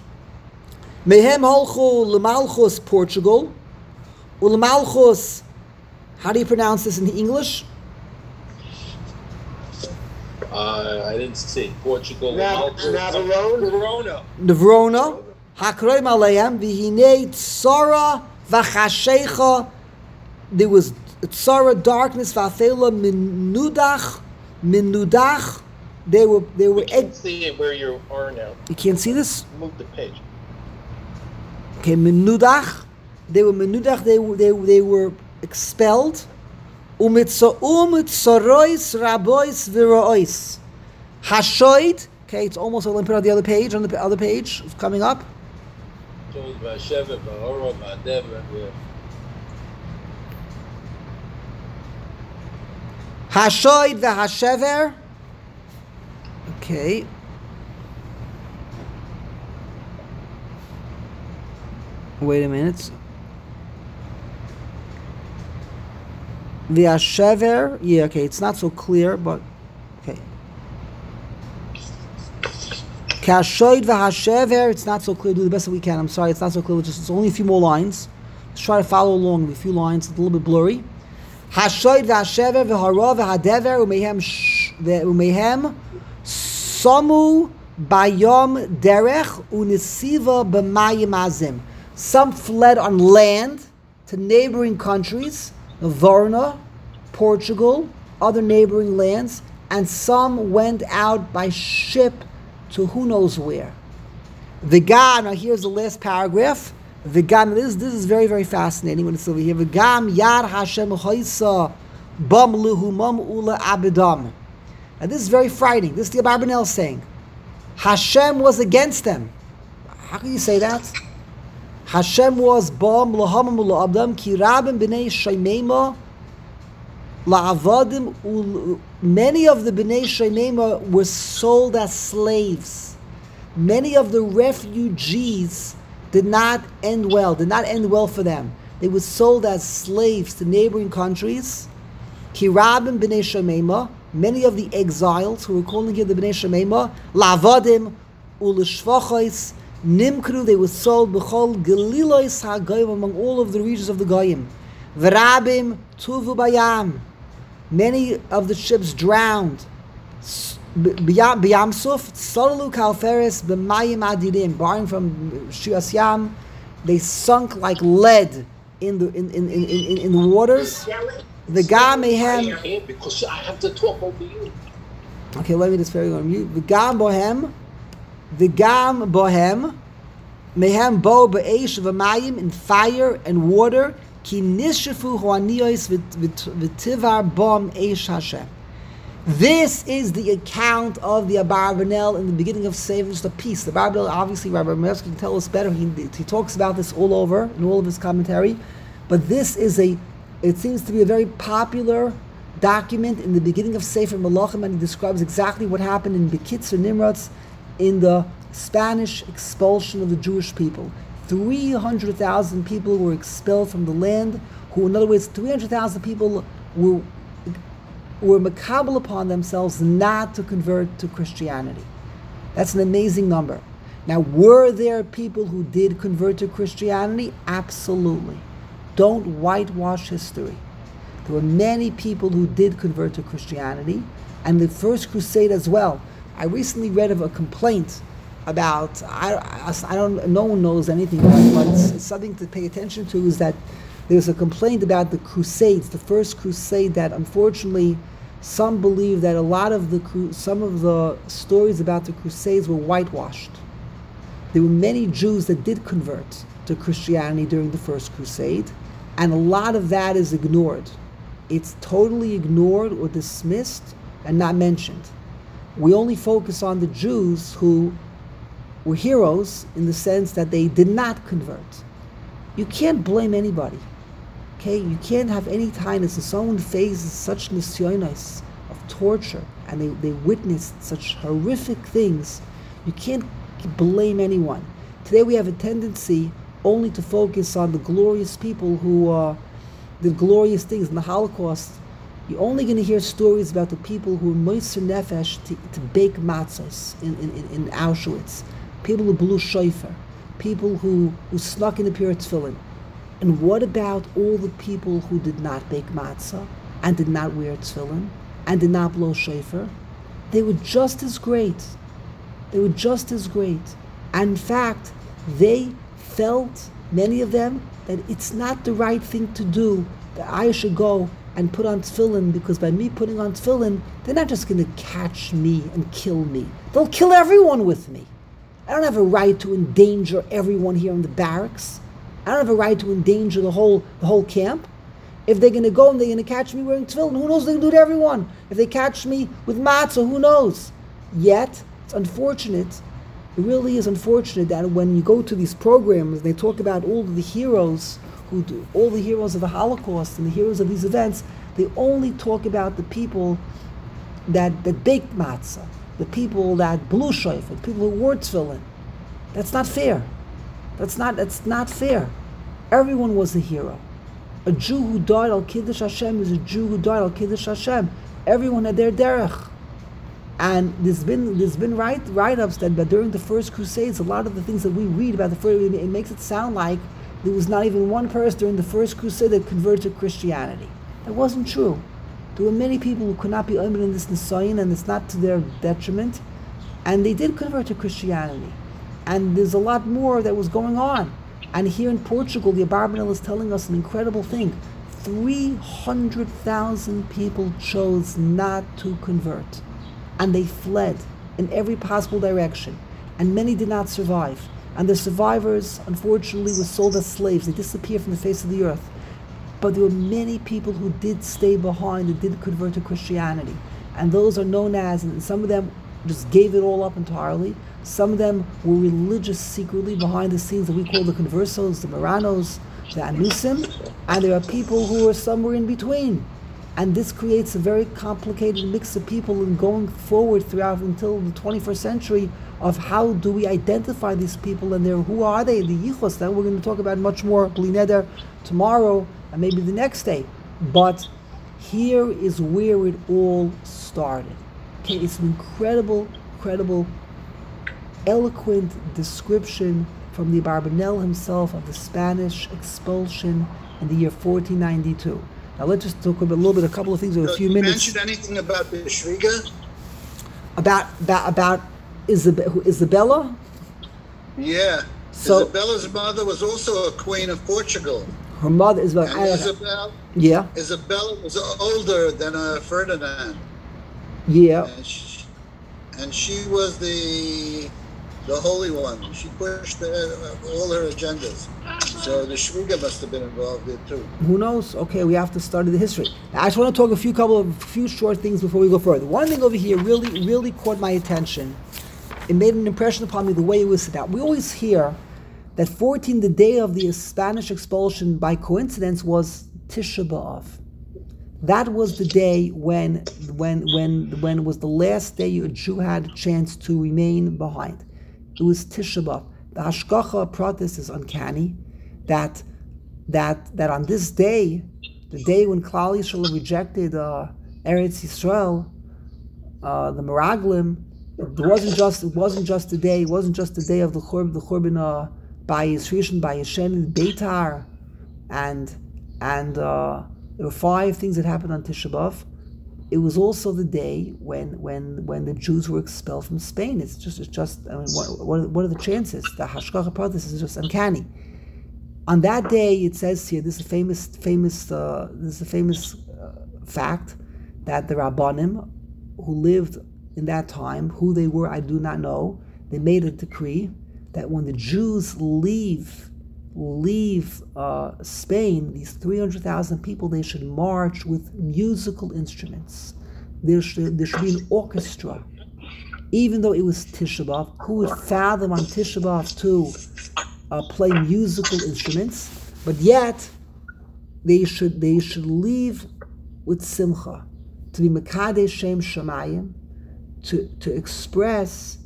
Mehem holchu l'malchus Portugal, u'l'malchus. How do you pronounce this in English? Uh, I didn't see. Portugal. Nav- Navarone? Navarone. Navarone. Hakroim aleim v'hinei tzara v'chashecha. There was tzara, darkness, v'afela minudach, minudach. They were, they were. We can't see it where you are now. You can't see this? Move the page. Okay, minudach. They were minudach. They were, they, they were expelled. Umitzoum tzorois rabois v'rois. Hashoid. Okay, it's almost. I'll put it on the other page. On the other page, it's coming up. Hashoid v'hashever. Okay. Wait a minute. V'hashever. Yeah, okay, it's not so clear, but okay. Kashoid v'hashever. It's not so clear. Do the best that we can. I'm sorry, it's not so clear. It's just it's only a few more lines. Let's try to follow along with a few lines. It's a little bit blurry. Hashoid v'hashever v'hara v'hadever umehem umehem samu bayom derech unisiva b'mayim azim. Some fled on land to to neighboring countries, Varna, Portugal, other neighboring lands, and some went out by ship to who knows where. V'gam, now here's the last paragraph. V'gam, this, this is very, very fascinating when it's over here. V'gam yad Hashem choisa bam lehumam ula abidam. And this is very frightening. This is the Abarbanel saying. Hashem was against them. How can you say that? Hashem was bam lehamam ula abidam ki rabim b'nei shaymema la'avadim. Many of the b'nei shaymema were sold as slaves. Many of the refugees did not end well, did not end well for them. They were sold as slaves to neighboring countries. Kirabim b'nei shemema, many of the exiles who were calling here the b'nei shemema, lavadim ulishvachos nimkru, they were sold b'chol gelilos ha'goyim, among all of the regions of the goyim. V'rabim tuvu bayam, many of the ships drowned. B'yamsuf, Solalu Kalferes b'mayim adirim, borrowing from Shias Yam, they sunk like lead in the in in in, in, in the waters. The Gam Mehem, because I have to talk over you. Okay, let me just very on mute. The Gam Bohem, the Gam Bohem, Mehem Bo Be'esh v'mayim, in fire and water. Ki nishefu hoaniyos v'tivar bom eish Hashem. This is the account of the Abarbanel in the beginning of Savings the Peace. The Abarbanel, obviously, Rabbi Ramesh can tell us better. He, he talks about this all over in all of his commentary. But this is a, it seems to be a very popular document in the beginning of Sefer Malachim, and he describes exactly what happened in Bekitzer Nimratz in the Spanish expulsion of the Jewish people. three hundred thousand people were expelled from the land, who, in other words, three hundred thousand people were were makabel upon themselves not to convert to Christianity. That's an amazing number. Now, were there people who did convert to Christianity? Absolutely. Don't whitewash history. There were many people who did convert to Christianity, and the First Crusade as well. I recently read of a complaint about, I, I, I don't, no one knows anything about it, but it's, it's something to pay attention to, is that there's a complaint about the Crusades, the First Crusade, that unfortunately some believe that a lot of the, some of the stories about the Crusades were whitewashed. There were many Jews that did convert to Christianity during the First Crusade, and a lot of that is ignored. It's totally ignored or dismissed and not mentioned. We only focus on the Jews who were heroes in the sense that they did not convert. You can't blame anybody. Okay, you can't have any kindness. If someone faces such nisyonos of torture and they, they witnessed such horrific things, you can't blame anyone. Today we have a tendency only to focus on the glorious people who uh, did glorious things in the Holocaust. You're only going to hear stories about the people who were moiser nefesh to, to bake matzos in, in, in Auschwitz, people who blew shofar, people who, who snuck in a pair of tefillin. And what about all the people who did not bake matzah and did not wear tefillin and did not blow shofar? They were just as great. They were just as great. And in fact, they felt, many of them, that it's not the right thing to do, that I should go and put on tefillin, because by me putting on tefillin, they're not just going to catch me and kill me. They'll kill everyone with me. I don't have a right to endanger everyone here in the barracks. I don't have a right to endanger the whole the whole camp. If they're going to go and they're going to catch me wearing tefillin, who knows what they can do to everyone? If they catch me with matzah, who knows? Yet, it's unfortunate, it really is unfortunate that when you go to these programs, they talk about all of the heroes, who do, all the heroes of the Holocaust and the heroes of these events, they only talk about the people that, that baked matzah, the people that blew shofar, the people who wore tefillin. That's not fair. That's not that's not fair. Everyone was a hero. A Jew who died al Kiddush Hashem is a Jew who died al Kiddush Hashem. Everyone had their derech. And there's been there's been write write-ups that but during the First Crusades, a lot of the things that we read about the first, it makes it sound like there was not even one person during the First Crusade that converted to Christianity. That wasn't true. There were many people who could not be omen in this nisayon, and it's not to their detriment. And they did convert to Christianity. And there's a lot more that was going on. And here in Portugal, the Abarbanel is telling us an incredible thing. three hundred thousand people chose not to convert. And they fled in every possible direction. And many did not survive. And the survivors, unfortunately, were sold as slaves. They disappeared from the face of the earth. But there were many people who did stay behind and did convert to Christianity. And those are known as, and some of them just gave it all up entirely. Some of them were religious secretly behind the scenes that we call the conversos, the Maranos, the Anusim. And there are people who are somewhere in between. And this creates a very complicated mix of people and going forward throughout until the twenty-first century of how do we identify these people and their, who are they, the yichus, that we're going to talk about much more Bli Neder tomorrow and maybe the next day. But here is where it all started. Okay, it's an incredible, incredible, eloquent description from the Abarbanel himself of the Spanish expulsion in the year fourteen ninety-two. Now let's just talk about a little bit, a couple of things in a few you minutes. mentioned anything about the Shriga? About about about Isab- Isabella? Yeah. So- Isabella's mother was also a queen of Portugal. Her mother is And I- Isabel, yeah, Isabella was older than uh, Ferdinand. yeah. And she, and she was the the holy one. She pushed uh, all her agendas. So the Shriga must have been involved there too. Who knows? Okay, we have to study the history. Now, I just want to talk a few couple of few short things before we go further. One thing over here really, really caught my attention. It made an impression upon me the way it was set out. We always hear that fourteen, the day of the Spanish expulsion, by coincidence, was Tisha B'Av. That was the day when, when, when, when it was the last day a Jew had a chance to remain behind. It was Tisha B'Av. The Hashgacha Pratis is uncanny. That that that on this day, the day when Klal Yisrael rejected uh, Eretz Yisrael, uh, the Meraglim, it wasn't just it wasn't just the day. It wasn't just the day of the Churban, the Churban uh, by Yisrishon, by Yeshen, Beitar, and and uh, there were five things that happened on Tisha B'Av. It was also the day when when when the Jews were expelled from Spain. It's just it's just I mean, what what are, what are the chances? The Hashgacha Pratis is just uncanny. On that day, it says here, this is a famous, famous, uh, this is a famous uh, fact that the Rabbanim who lived in that time, who they were, I do not know. They made a decree that when the Jews leave, leave uh, Spain, these three hundred thousand people, they should march with musical instruments. There should there should be an orchestra, even though it was Tisha B'Av. Who would fathom on Tisha B'Av to Uh, play musical instruments, but yet they should they should leave with simcha, to be mekadesh shem shamayim, to to express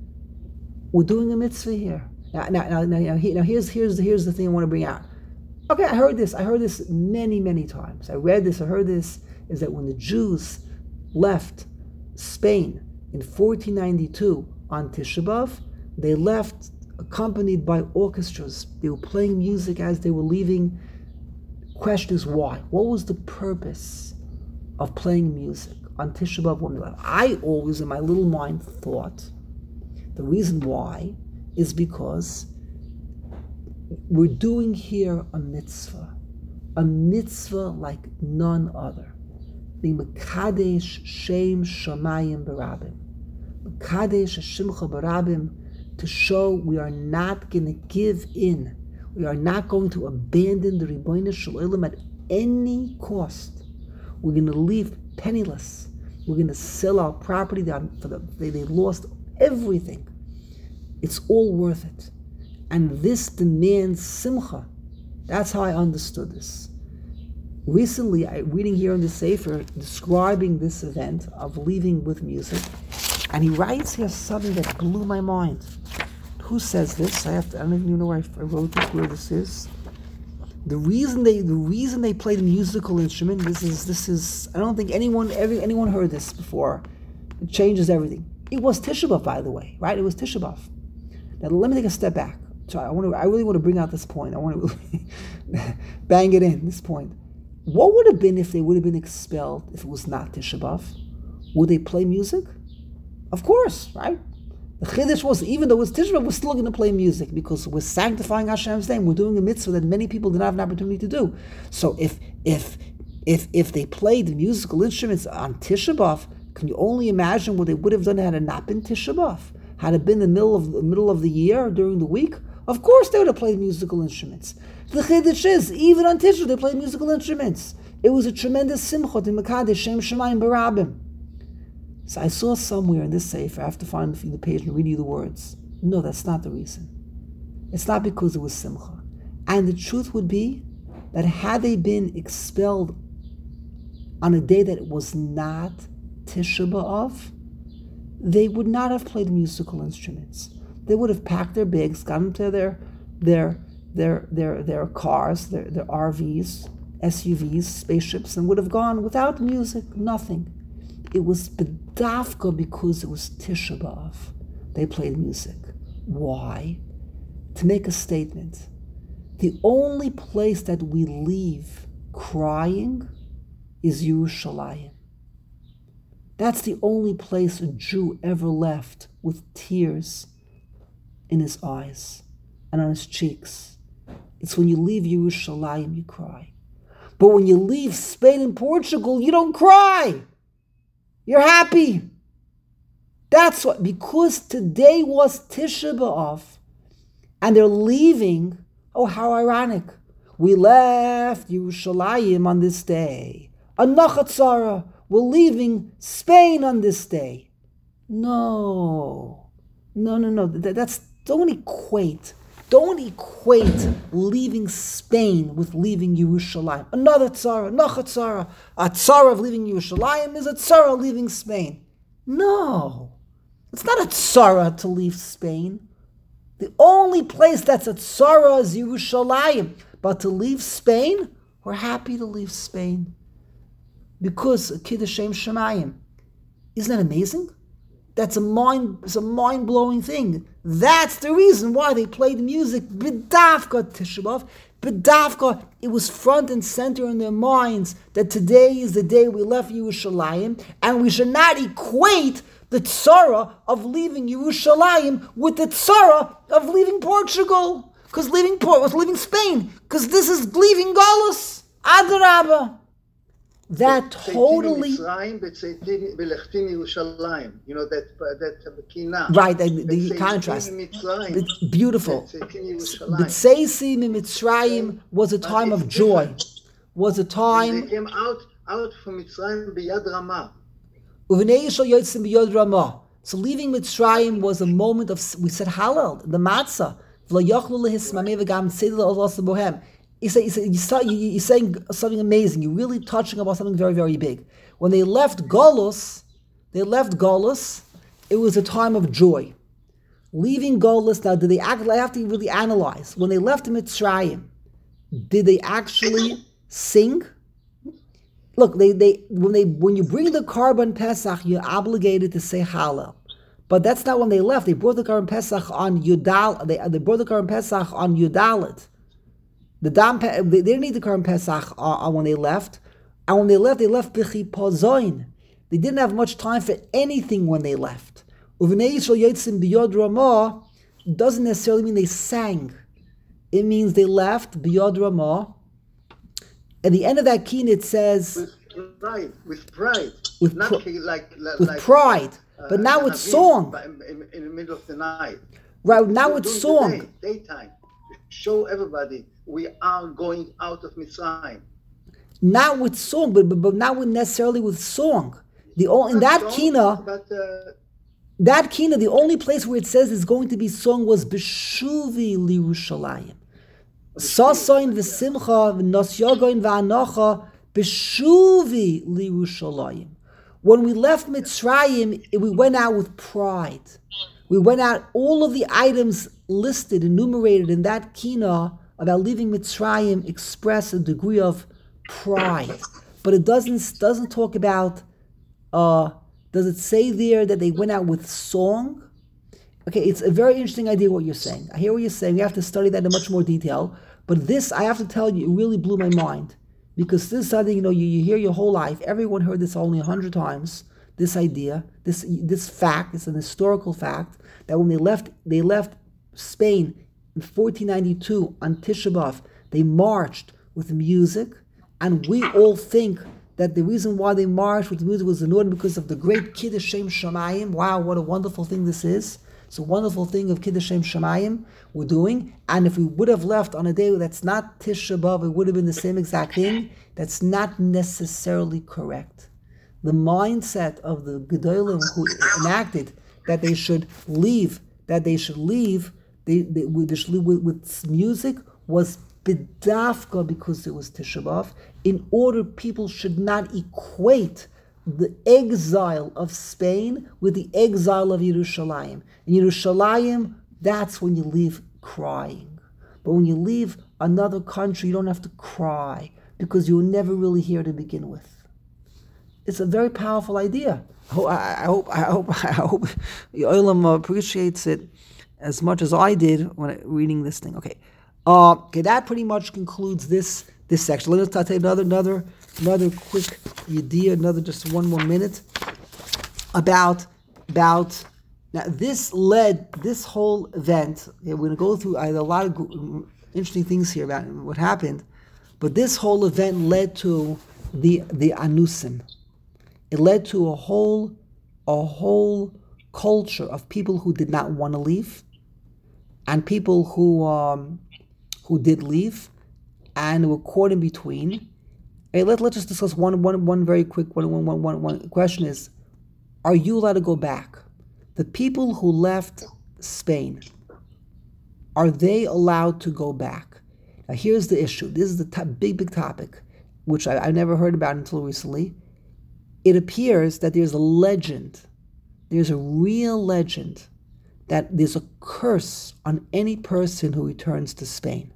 we're doing a mitzvah here. Now now now, now, now, now here's here's here's the thing I want to bring out. Okay, I heard this. I heard this many many times. I read this. I heard this. Is that when the Jews left Spain in fourteen ninety-two on Tisha B'Av, they left accompanied by orchestras. They were playing music as they were leaving. Question is why? What was the purpose of playing music on Tisha B'Av when they left? I always, in my little mind, thought the reason why is because we're doing here a mitzvah, a mitzvah like none other. The Mekadesh Shem Shamayim Barabim, Mekadesh Shimcha Barabim, to show we are not going to give in. We are not going to abandon the Ribono Shel Olam at any cost. We're going to leave penniless. We're going to sell our property. For the, they, they lost everything. It's all worth it. And this demands simcha. That's how I understood this. Recently, I reading here in the Sefer, describing this event of leaving with music, and he writes here something that blew my mind. Who says this? I have to. I don't even know where I wrote this. Where this is? The reason they, the reason they play the musical instrument. This is. This is. I don't think anyone, every anyone heard this before. It changes everything. It was Tisha B'Av, by the way, right? It was Tisha B'Av. Now let me take a step back. So I want to. I really want to bring out this point. I want to really bang it in. This point. What would have been if they would have been expelled if it was not Tisha B'Av? Would they play music? Of course, right? The Chiddush was, even though it was Tisha B'Av, we're still going to play music because we're sanctifying Hashem's name. We're doing a mitzvah that many people didn't have an opportunity to do. So if if if if they played musical instruments on Tisha B'Av, can you only imagine what they would have done had it not been Tisha B'Av? Had it been the middle of the middle of the year or during the week? Of course they would have played musical instruments. The Chiddush is, even on Tisha B'Av, they played musical instruments. It was a tremendous simcha in Mekadesh Shem Shemayim Barabim. So I saw somewhere in this sefer, I have to find the page and read you the words. No, that's not the reason. It's not because it was simcha. And the truth would be that had they been expelled on a day that it was not Tisha B'Av, they would not have played musical instruments. They would have packed their bags, got into their their their their their cars, their their R Vs, S U Vs, spaceships, and would have gone without music, nothing. It was bedavka because it was Tisha B'Av. They played music. Why? To make a statement. The only place that we leave crying is Yerushalayim. That's the only place a Jew ever left with tears in his eyes and on his cheeks. It's when you leave Yerushalayim you cry. But when you leave Spain and Portugal, you don't cry. You're happy. That's what, because today was Tisha B'Av, and they're leaving. Oh, how ironic. We left Yerushalayim on this day. Anachatzara, we're leaving Spain on this day. No. No, no, no. That, that's, don't equate. Don't equate leaving Spain with leaving Yerushalayim. Another tzara, another tzara. A tzara of leaving Yerushalayim is a tzara of leaving Spain. No. It's not a tzara to leave Spain. The only place that's a tzara is Yerushalayim. But to leave Spain, we're happy to leave Spain. Because Kiddush Shem Shemayim. Isn't that amazing? That's a mind, it's a mind-blowing thing. That's the reason why they played music. B'davka Tisha B'Av. B'davka, it was front and center in their minds that today is the day we left Yerushalayim, and we should not equate the tzara of leaving Yerushalayim with the tzara of leaving Portugal. Because leaving Port was leaving Spain. Because this is leaving Galus. Adarabah. That totally you know that that kina. Right, the, the contrast. It's beautiful. B'tseisi Mitzrayim was a time of joy. Was a time. They came out out from Mitzrayim b'yad Ramah. Uvenei Yishal Yotzim b'yad Ramah. So leaving Mitzrayim was a moment of, we said Hallel, the matzah. V'lo yochlu lehismamei v'gam tzedel olos bohem. He's saying, he's saying something amazing. You're really touching about something very, very big. When they left Golus, they left Golus, it was a time of joy. Leaving Golus, now did they act, I have to really analyze. When they left Mitzrayim, did they actually sing? Look, they, they when they when you bring the Karban Pesach, you're obligated to say Hallel. But that's not when they left. They brought the Karban Pesach on Yudal, they, they brought the Karban Pesach on Yudalit. The dam, they didn't need the Karban Pesach uh, when they left, and when they left, they left b'chipozoin. They didn't have much time for anything when they left. Uvenei Yisrael Yotzim b'yod Ramah doesn't necessarily mean they sang. It means they left b'yod Ramah. At the end of that keen, it says with pride, with pride, with not pr- like, like with like, pride, uh, but now it's song. In, in, in the middle of the night. Right now During it's song. Day, daytime, show everybody. We are going out of Mitzrayim. Not with song, but, but, but not with necessarily with song. The only, in that kina, but, uh, that kina, the only place where it says it's going to be sung was B'shuvi L'Yerushalayim. Sasoin v'simcha v'nos yogoin v'anocha B'shuvi L'Yerushalayim. When we left Mitzrayim, we went out with pride. We went out, all of the items listed, enumerated in that kina about leaving Mitzrayim express a degree of pride. But it doesn't doesn't talk about, uh, does it say there that they went out with song? Okay, it's a very interesting idea what you're saying. I hear what you're saying. We have to study that in much more detail. But this, I have to tell you, it really blew my mind. Because this is something, you know, you, you hear your whole life. Everyone heard this only a hundred times. this idea, this this fact, it's an historical fact, that when they left they left Spain in fourteen ninety-two on Tisha B'Av, they marched with music, and we all think that the reason why they marched with music was in order because of the great Kiddush Shem Shamayim. Wow, what a wonderful thing this is. It's a wonderful thing of Kiddush Shem Shamayim we're doing. And if we would have left on a day that's not Tisha B'Av, it would have been the same exact thing. That's not necessarily correct. The mindset of the Gedolim who enacted that they should leave, that they should leave, they, they, they should leave with, with music was bidafka because it was Tisha B'Av, in order people should not equate the exile of Spain with the exile of Yerushalayim. In Yerushalayim, that's when you leave crying. But when you leave another country, you don't have to cry because you were never really here to begin with. It's a very powerful idea. I hope I hope I hope, I hope Yolam appreciates it as much as I did when reading this thing. Okay. Uh, okay, that pretty much concludes this this section. Let us take another another another quick idea, another just one more minute about about now this led this whole event. Okay, we're going to go through I had a lot of interesting things here about what happened, but this whole event led to the the Anusim. It led to a whole a whole culture of people who did not want to leave, and people who. Um, who did leave, and were caught in between. Hey, let, let's just discuss one, one, one very quick one, one, one, one, one question is, are you allowed to go back? The people who left Spain, are they allowed to go back? Now here's the issue. This is the t- big, big topic, which I, I never heard about until recently. It appears that there's a legend, there's a real legend, that there's a curse on any person who returns to Spain.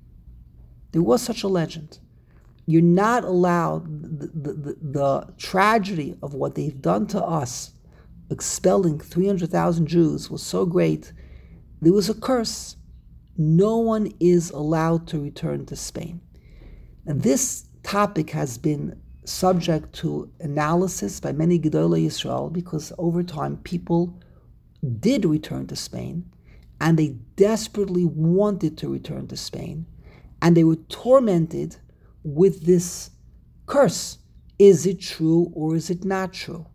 There was such a legend. You're not allowed, the, the, the, the tragedy of what they've done to us, expelling three hundred thousand Jews, was so great, there was a curse. No one is allowed to return to Spain. And this topic has been subject to analysis by many Gedolei Yisrael, because over time people did return to Spain, and they desperately wanted to return to Spain, and they were tormented with this curse. Is it true or is it not true?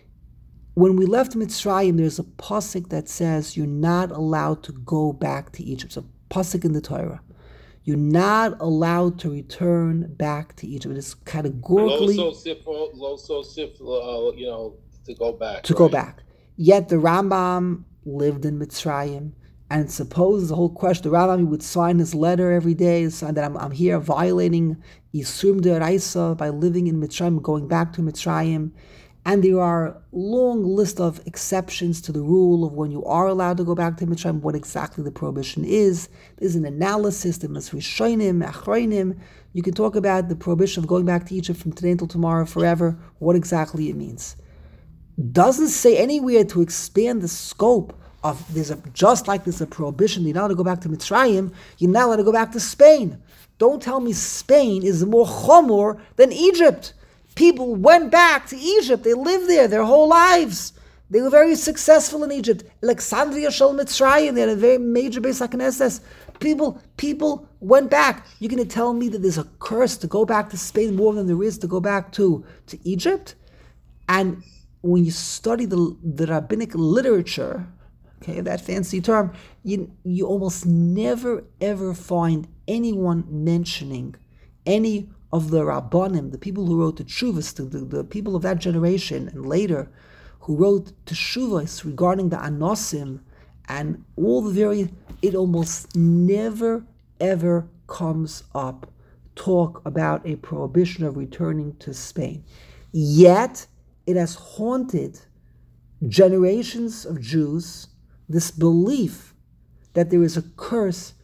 When we left Mitzrayim, there's a pasuk that says you're not allowed to go back to Egypt. It's a pasuk in the Torah. You're not allowed to return back to Egypt. It is categorically Lo so sif, lo so sif, uh, you know, to go back. To right? go back. Yet the Rambam lived in Mitzrayim, and suppose the whole question, the Rambam would sign his letter every day, sign that I'm, I'm here violating Yisurim D'Oraisa by living in Mitzrayim, going back to Mitzrayim. And there are long list of exceptions to the rule of when you are allowed to go back to Mitzrayim, what exactly the prohibition is. There's an analysis, the Rishonim, Achronim. You can talk about the prohibition of going back to Egypt from today until tomorrow, forever, what exactly it means. Doesn't say anywhere to expand the scope of, there's a, just like there's a prohibition, you're not allowed to go back to Mitzrayim, you're not allowed to go back to Spain. Don't tell me Spain is more chomor than Egypt. People went back to Egypt, they lived there their whole lives. They were very successful in Egypt. Alexandria Shel Mitzrayim, they had a very major Beis HaKnesses. People, people went back. You're going to tell me that there's a curse to go back to Spain more than there is to go back to, to Egypt? And when you study the, the rabbinic literature, okay, that fancy term, you you almost never ever find anyone mentioning any of the Rabbanim, the people who wrote the Teshuvos, the, the, the people of that generation and later, who wrote Teshuvos regarding the Anosim and all the very, it almost never ever comes up talk about a prohibition of returning to Spain. Yet, it has haunted generations of Jews, this belief that there is a curse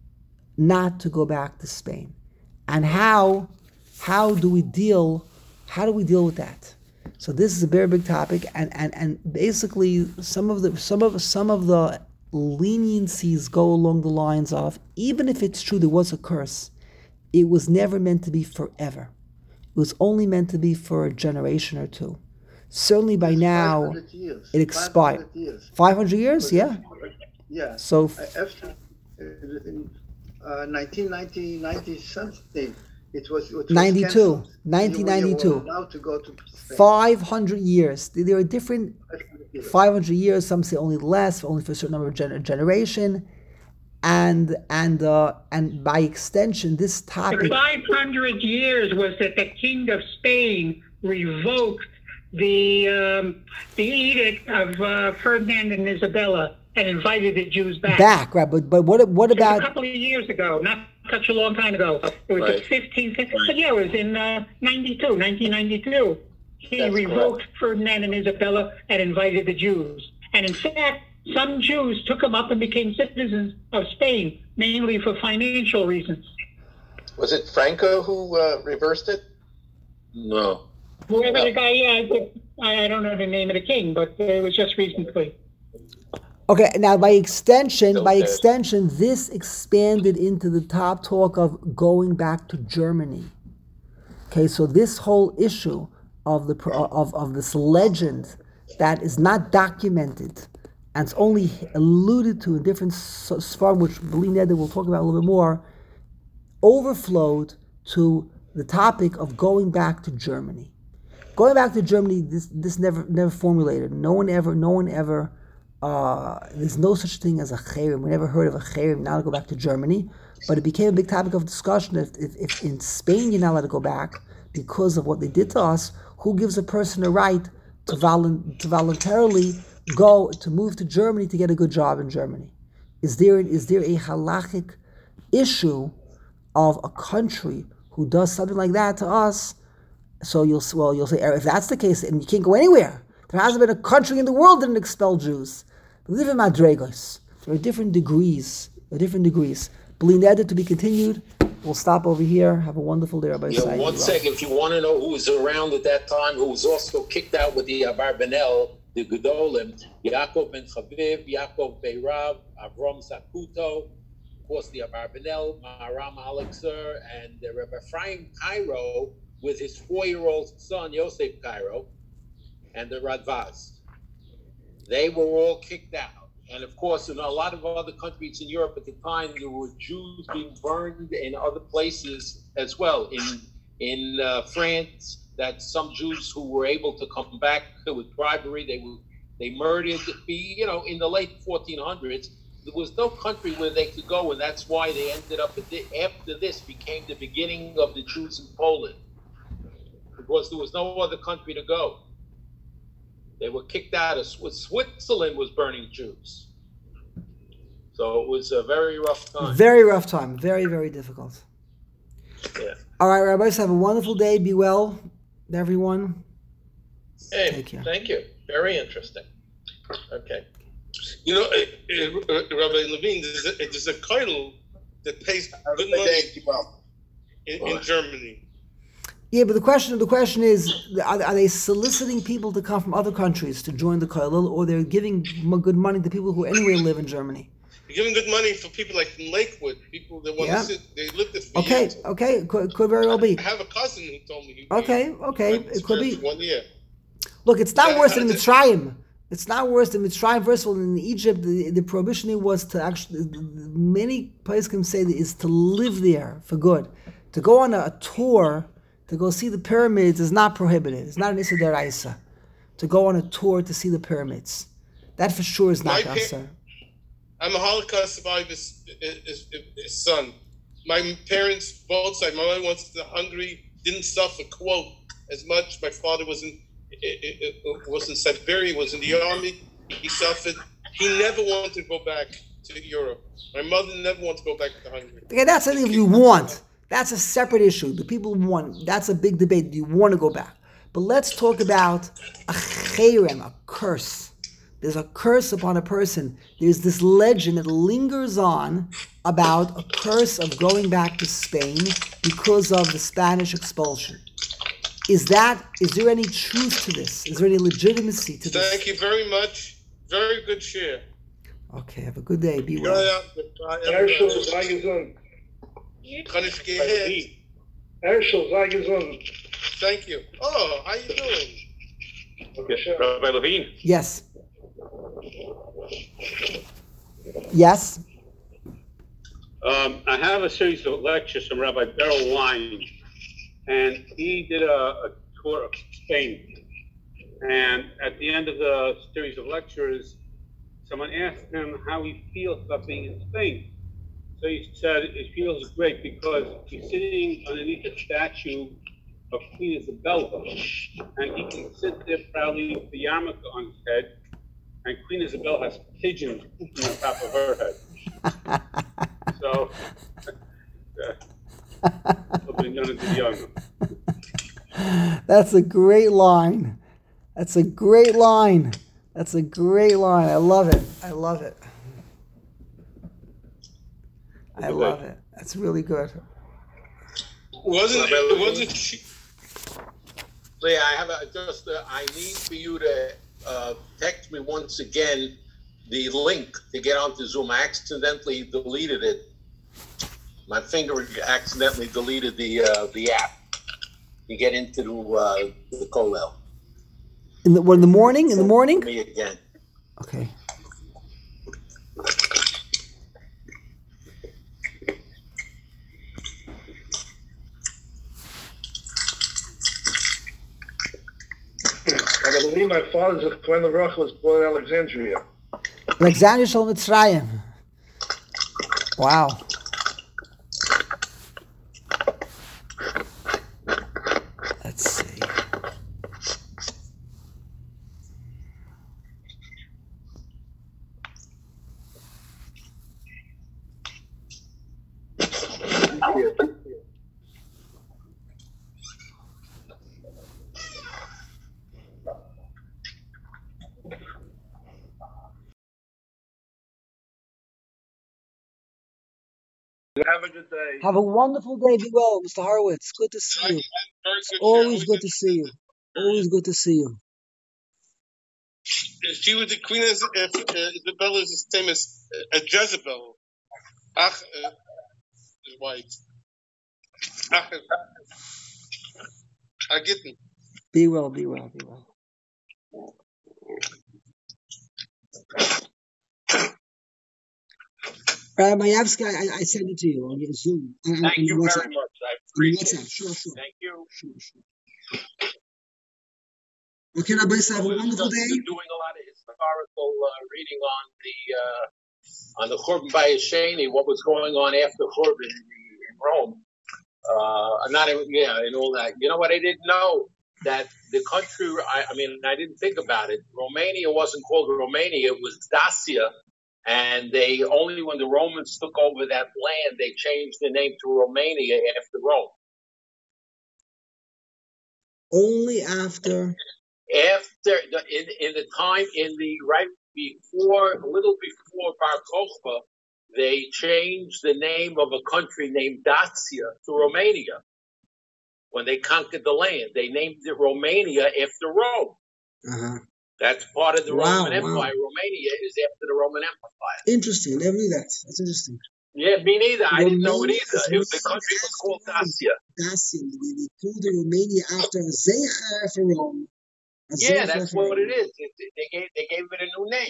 not to go back to Spain. And how how do we deal how do we deal with that? So this is a very big topic, and, and, and basically some of the some of some of the leniencies go along the lines of, even if it's true there was a curse, it was never meant to be forever. It was only meant to be for a generation or two. Certainly by It's now, five hundred years. it expired. five hundred years. five hundred years, yeah. Yeah. So Uh, After uh, in uh, nineteen ninety, ninety something, it was, it was ninety-two, canceled. nineteen You were- you ninety-two. were allowed to go to Spain. five hundred years. There are different five hundred years. five hundred years. Some say only less, only for a certain number of gen- generation, and and uh, and by extension, this The topic. five hundred years was that the King of Spain revoked the um, the edict of uh, Ferdinand and Isabella and invited the Jews back. Back, right? But but what what It was a about couple of years ago, not such a long time ago. It was Right. the fifteenth, yeah, it was in uh, ninety-two, nineteen ninety-two. He That's revoked Ferdinand and Isabella and invited the Jews. And in fact, some Jews took them up and became citizens of Spain, mainly for financial reasons. Was it Franco who uh, reversed it? No. Whoever the guy is, I I don't know the name of the king, but it was just recently. Okay, now by extension, Still by dead. extension, this expanded into the top talk of going back to Germany. Okay, so this whole issue of the pro- of of this legend that is not documented and it's only alluded to in different form, which Beli Neder will talk about a little bit more, overflowed to the topic of going back to Germany. Going back to Germany, this this never never formulated. No one ever, no one ever. Uh, there's no such thing as a cherem. We never heard of a cherem now to go back to Germany, but it became a big topic of discussion. If, if, if in Spain you're not allowed to go back because of what they did to us, who gives a person a right to, volu- to voluntarily go to move to Germany to get a good job in Germany? Is there is there a halachic issue of a country who does something like that to us? So you'll well you'll say, if that's the case, and you can't go anywhere. There hasn't been a country in the world that didn't expel Jews. They live in Madregos. There are different degrees. There are different degrees. Beli Neder to be continued. We'll stop over here. Have a wonderful day, Rabbi You know, Isai. one second, if you want to know who was around at that time, who was also kicked out with the Abarbanel, the Gedolim, Yaakov ben Chaviv, Yaakov Beirav, Avram Zakuto, of course the Abarbanel, Maharam Alexer, and uh, Rabbi Ephraim Cairo with his four-year-old son, Yosef Cairo, and the Radvaz. They were all kicked out. And of course, in a lot of other countries in Europe at the time, there were Jews being burned in other places as well. In in uh, France, that some Jews who were able to come back with bribery, they were they murdered. Be you know, in the late fourteen hundreds, there was no country where they could go, and that's why they ended up at the, after this became the beginning of the Jews in Poland, because there was no other country to go. They were kicked out of Switzerland was burning Jews. So it was a very rough time. Very rough time. Very, very difficult. Yeah. All right, rabbis, have a wonderful day. Be well, everyone. Hey, Take care. thank you. Very interesting. Okay. You know, uh, uh, Rabbi Levine, there's a, there's a kollel that pays good money in, in Germany. Yeah, but the question the question is, are, are they soliciting people to come from other countries to join the kollel, or they're giving m- good money to people who anyway live in Germany? They're giving good money for people like in Lakewood, people that want Yeah. to sit, they lived there for Okay, years. okay, could, could very well be. I have a cousin who told me he Okay, he okay, went to it could be. church one year. Look, it's not Yeah, worse than how does it- Mitzrayim. It's not worse than Mitzrayim. First of all, in Egypt, the, the prohibition there was to actually, many places can say that is to live there for good. To go on a, a tour, to go see the pyramids is not prohibited. It's not an Issa Deraisa. To go on a tour to see the pyramids. That for sure is not My pa- Asa. I'm a Holocaust survivor's his, his, his son. My parents, both sides, my mother went to Hungary, didn't suffer, quote, as much. My father was in, it, it, it was in Siberia, was in the army. He suffered. He never wanted to go back to Europe. My mother never wanted to go back to Hungary. Okay, that's something if you want. That's a separate issue. The people want. That's a big debate. Do you want to go back? But let's talk about a cherem, a curse. There's a curse upon a person. There's this legend that lingers on about a curse of going back to Spain because of the Spanish expulsion. Is that, is there any truth to this? Is there any legitimacy to this? Thank you very much. Very good share. Okay, have a good day. Be well. Herschel, sei gesund. Kann ich gehen? Herschel, sei gesund. Thank you. Oh, how you doing? Rabbi Levine. Yes. Yes. Um, I have a series of lectures from Rabbi Beryl Wine, and he did a, a tour of Spain. And at the end of the series of lectures, someone asked him how he feels about being in Spain. So he said it feels great because he's sitting underneath a statue of Queen Isabella, and he can sit there proudly with the yarmulke on his head, and Queen Isabella has pigeons pooping on top of her head. So, uh, That's a great line. That's a great line. That's a great line. I love it. I love it. I love it. That's really good. Wasn't it? Wasn't she? Leah, I have a, just. Uh, I need for you to uh, text me once again the link to get onto Zoom. I accidentally deleted it. My finger accidentally deleted the uh, the app. You get into uh, the Kollel. In the, what, in the morning? In the morning? Me again. Okay. I believe my father's when the Baruch was born in Alexandria. Alexandria Shel Mitzrayim. Wow. Let's see. Have a good day. Have a wonderful day. Be well, Mister Horowitz. Good to see you. Always good to see you. Always good to see you. She was the queen. As uh, Isabella is the same as uh, Jezebel. Ach, uh, his wife. Ach, I get it. Be well. Be well. Be well. Uh, Mayavsky, I, I sent it to you on your Zoom. On, Thank on you WhatsApp. very much. I On appreciate WhatsApp. it. Sure, sure. Thank you. Sure, sure. Okay, Rabbi, so have a wonderful day. We're doing a lot of historical uh, reading on the uh, on the Churban Bayesheni, what was going on after Churban in, in Rome. Uh, not even, yeah, and all that. You know what? I didn't know that the country. I, I mean, I didn't think about it. Romania wasn't called Romania; it was Dacia. And they only when the Romans took over that land, they changed the name to Romania after Rome. Only after. After the, in in the time in the right before a little before Bar Kokhba, they changed the name of a country named Dacia to Romania. When they conquered the land, they named it Romania after Rome. Uh-huh. That's part of the Wow, Roman Empire. wow. Romania is after the Roman Empire. Interesting. I never knew that. That's interesting. Yeah, me neither. I didn't know it Romania either. is It was, the named country was called after Dacia. Dacia. They, they called it Romania after a Zecher for Rome. A Yeah, Zecher that's for what Rome. it is. It, it- they gave they gave it a new name.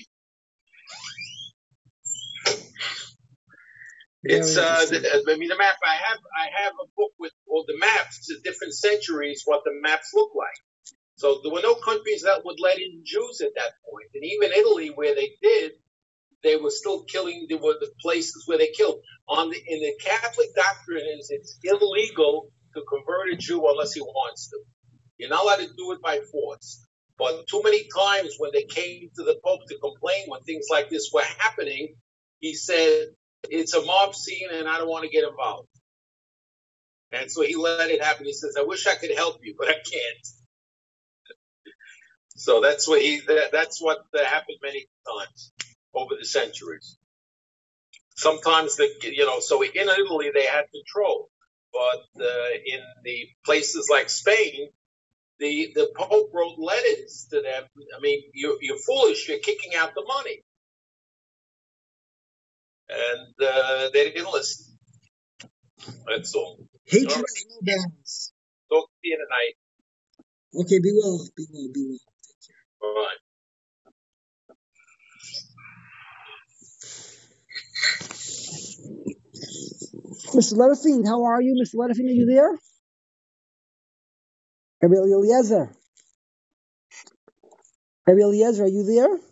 Very It's uh, the, interesting. I mean the map. I have I have a book with all the maps, the different centuries, what the maps look like. So there were no countries that would let in Jews at that point, and even Italy, where they did, they were still killing. There were the places where they killed. On the in the Catholic doctrine is it's illegal to convert a Jew unless he wants to. You're not allowed to do it by force. But too many times when they came to the Pope to complain when things like this were happening, he said, it's a mob scene and I don't want to get involved. And so he let it happen. He says, I wish I could help you, but I can't. So that's what he. That, that's what uh, happened many times over the centuries. Sometimes the you know. So in Italy they had control, but uh, in the places like Spain, the the Pope wrote letters to them. I mean, you're you're foolish. You're kicking out the money, and uh, they didn't listen. That's all. Hatred All right. has no bounds. Talk to you tonight. Okay, be well. Be well. Be well. Take care. Right. Mister Letterfield, how are you? Mister Letterfield, are you there? Rabbi Eliezer. Rabbi Eliezer, are you there?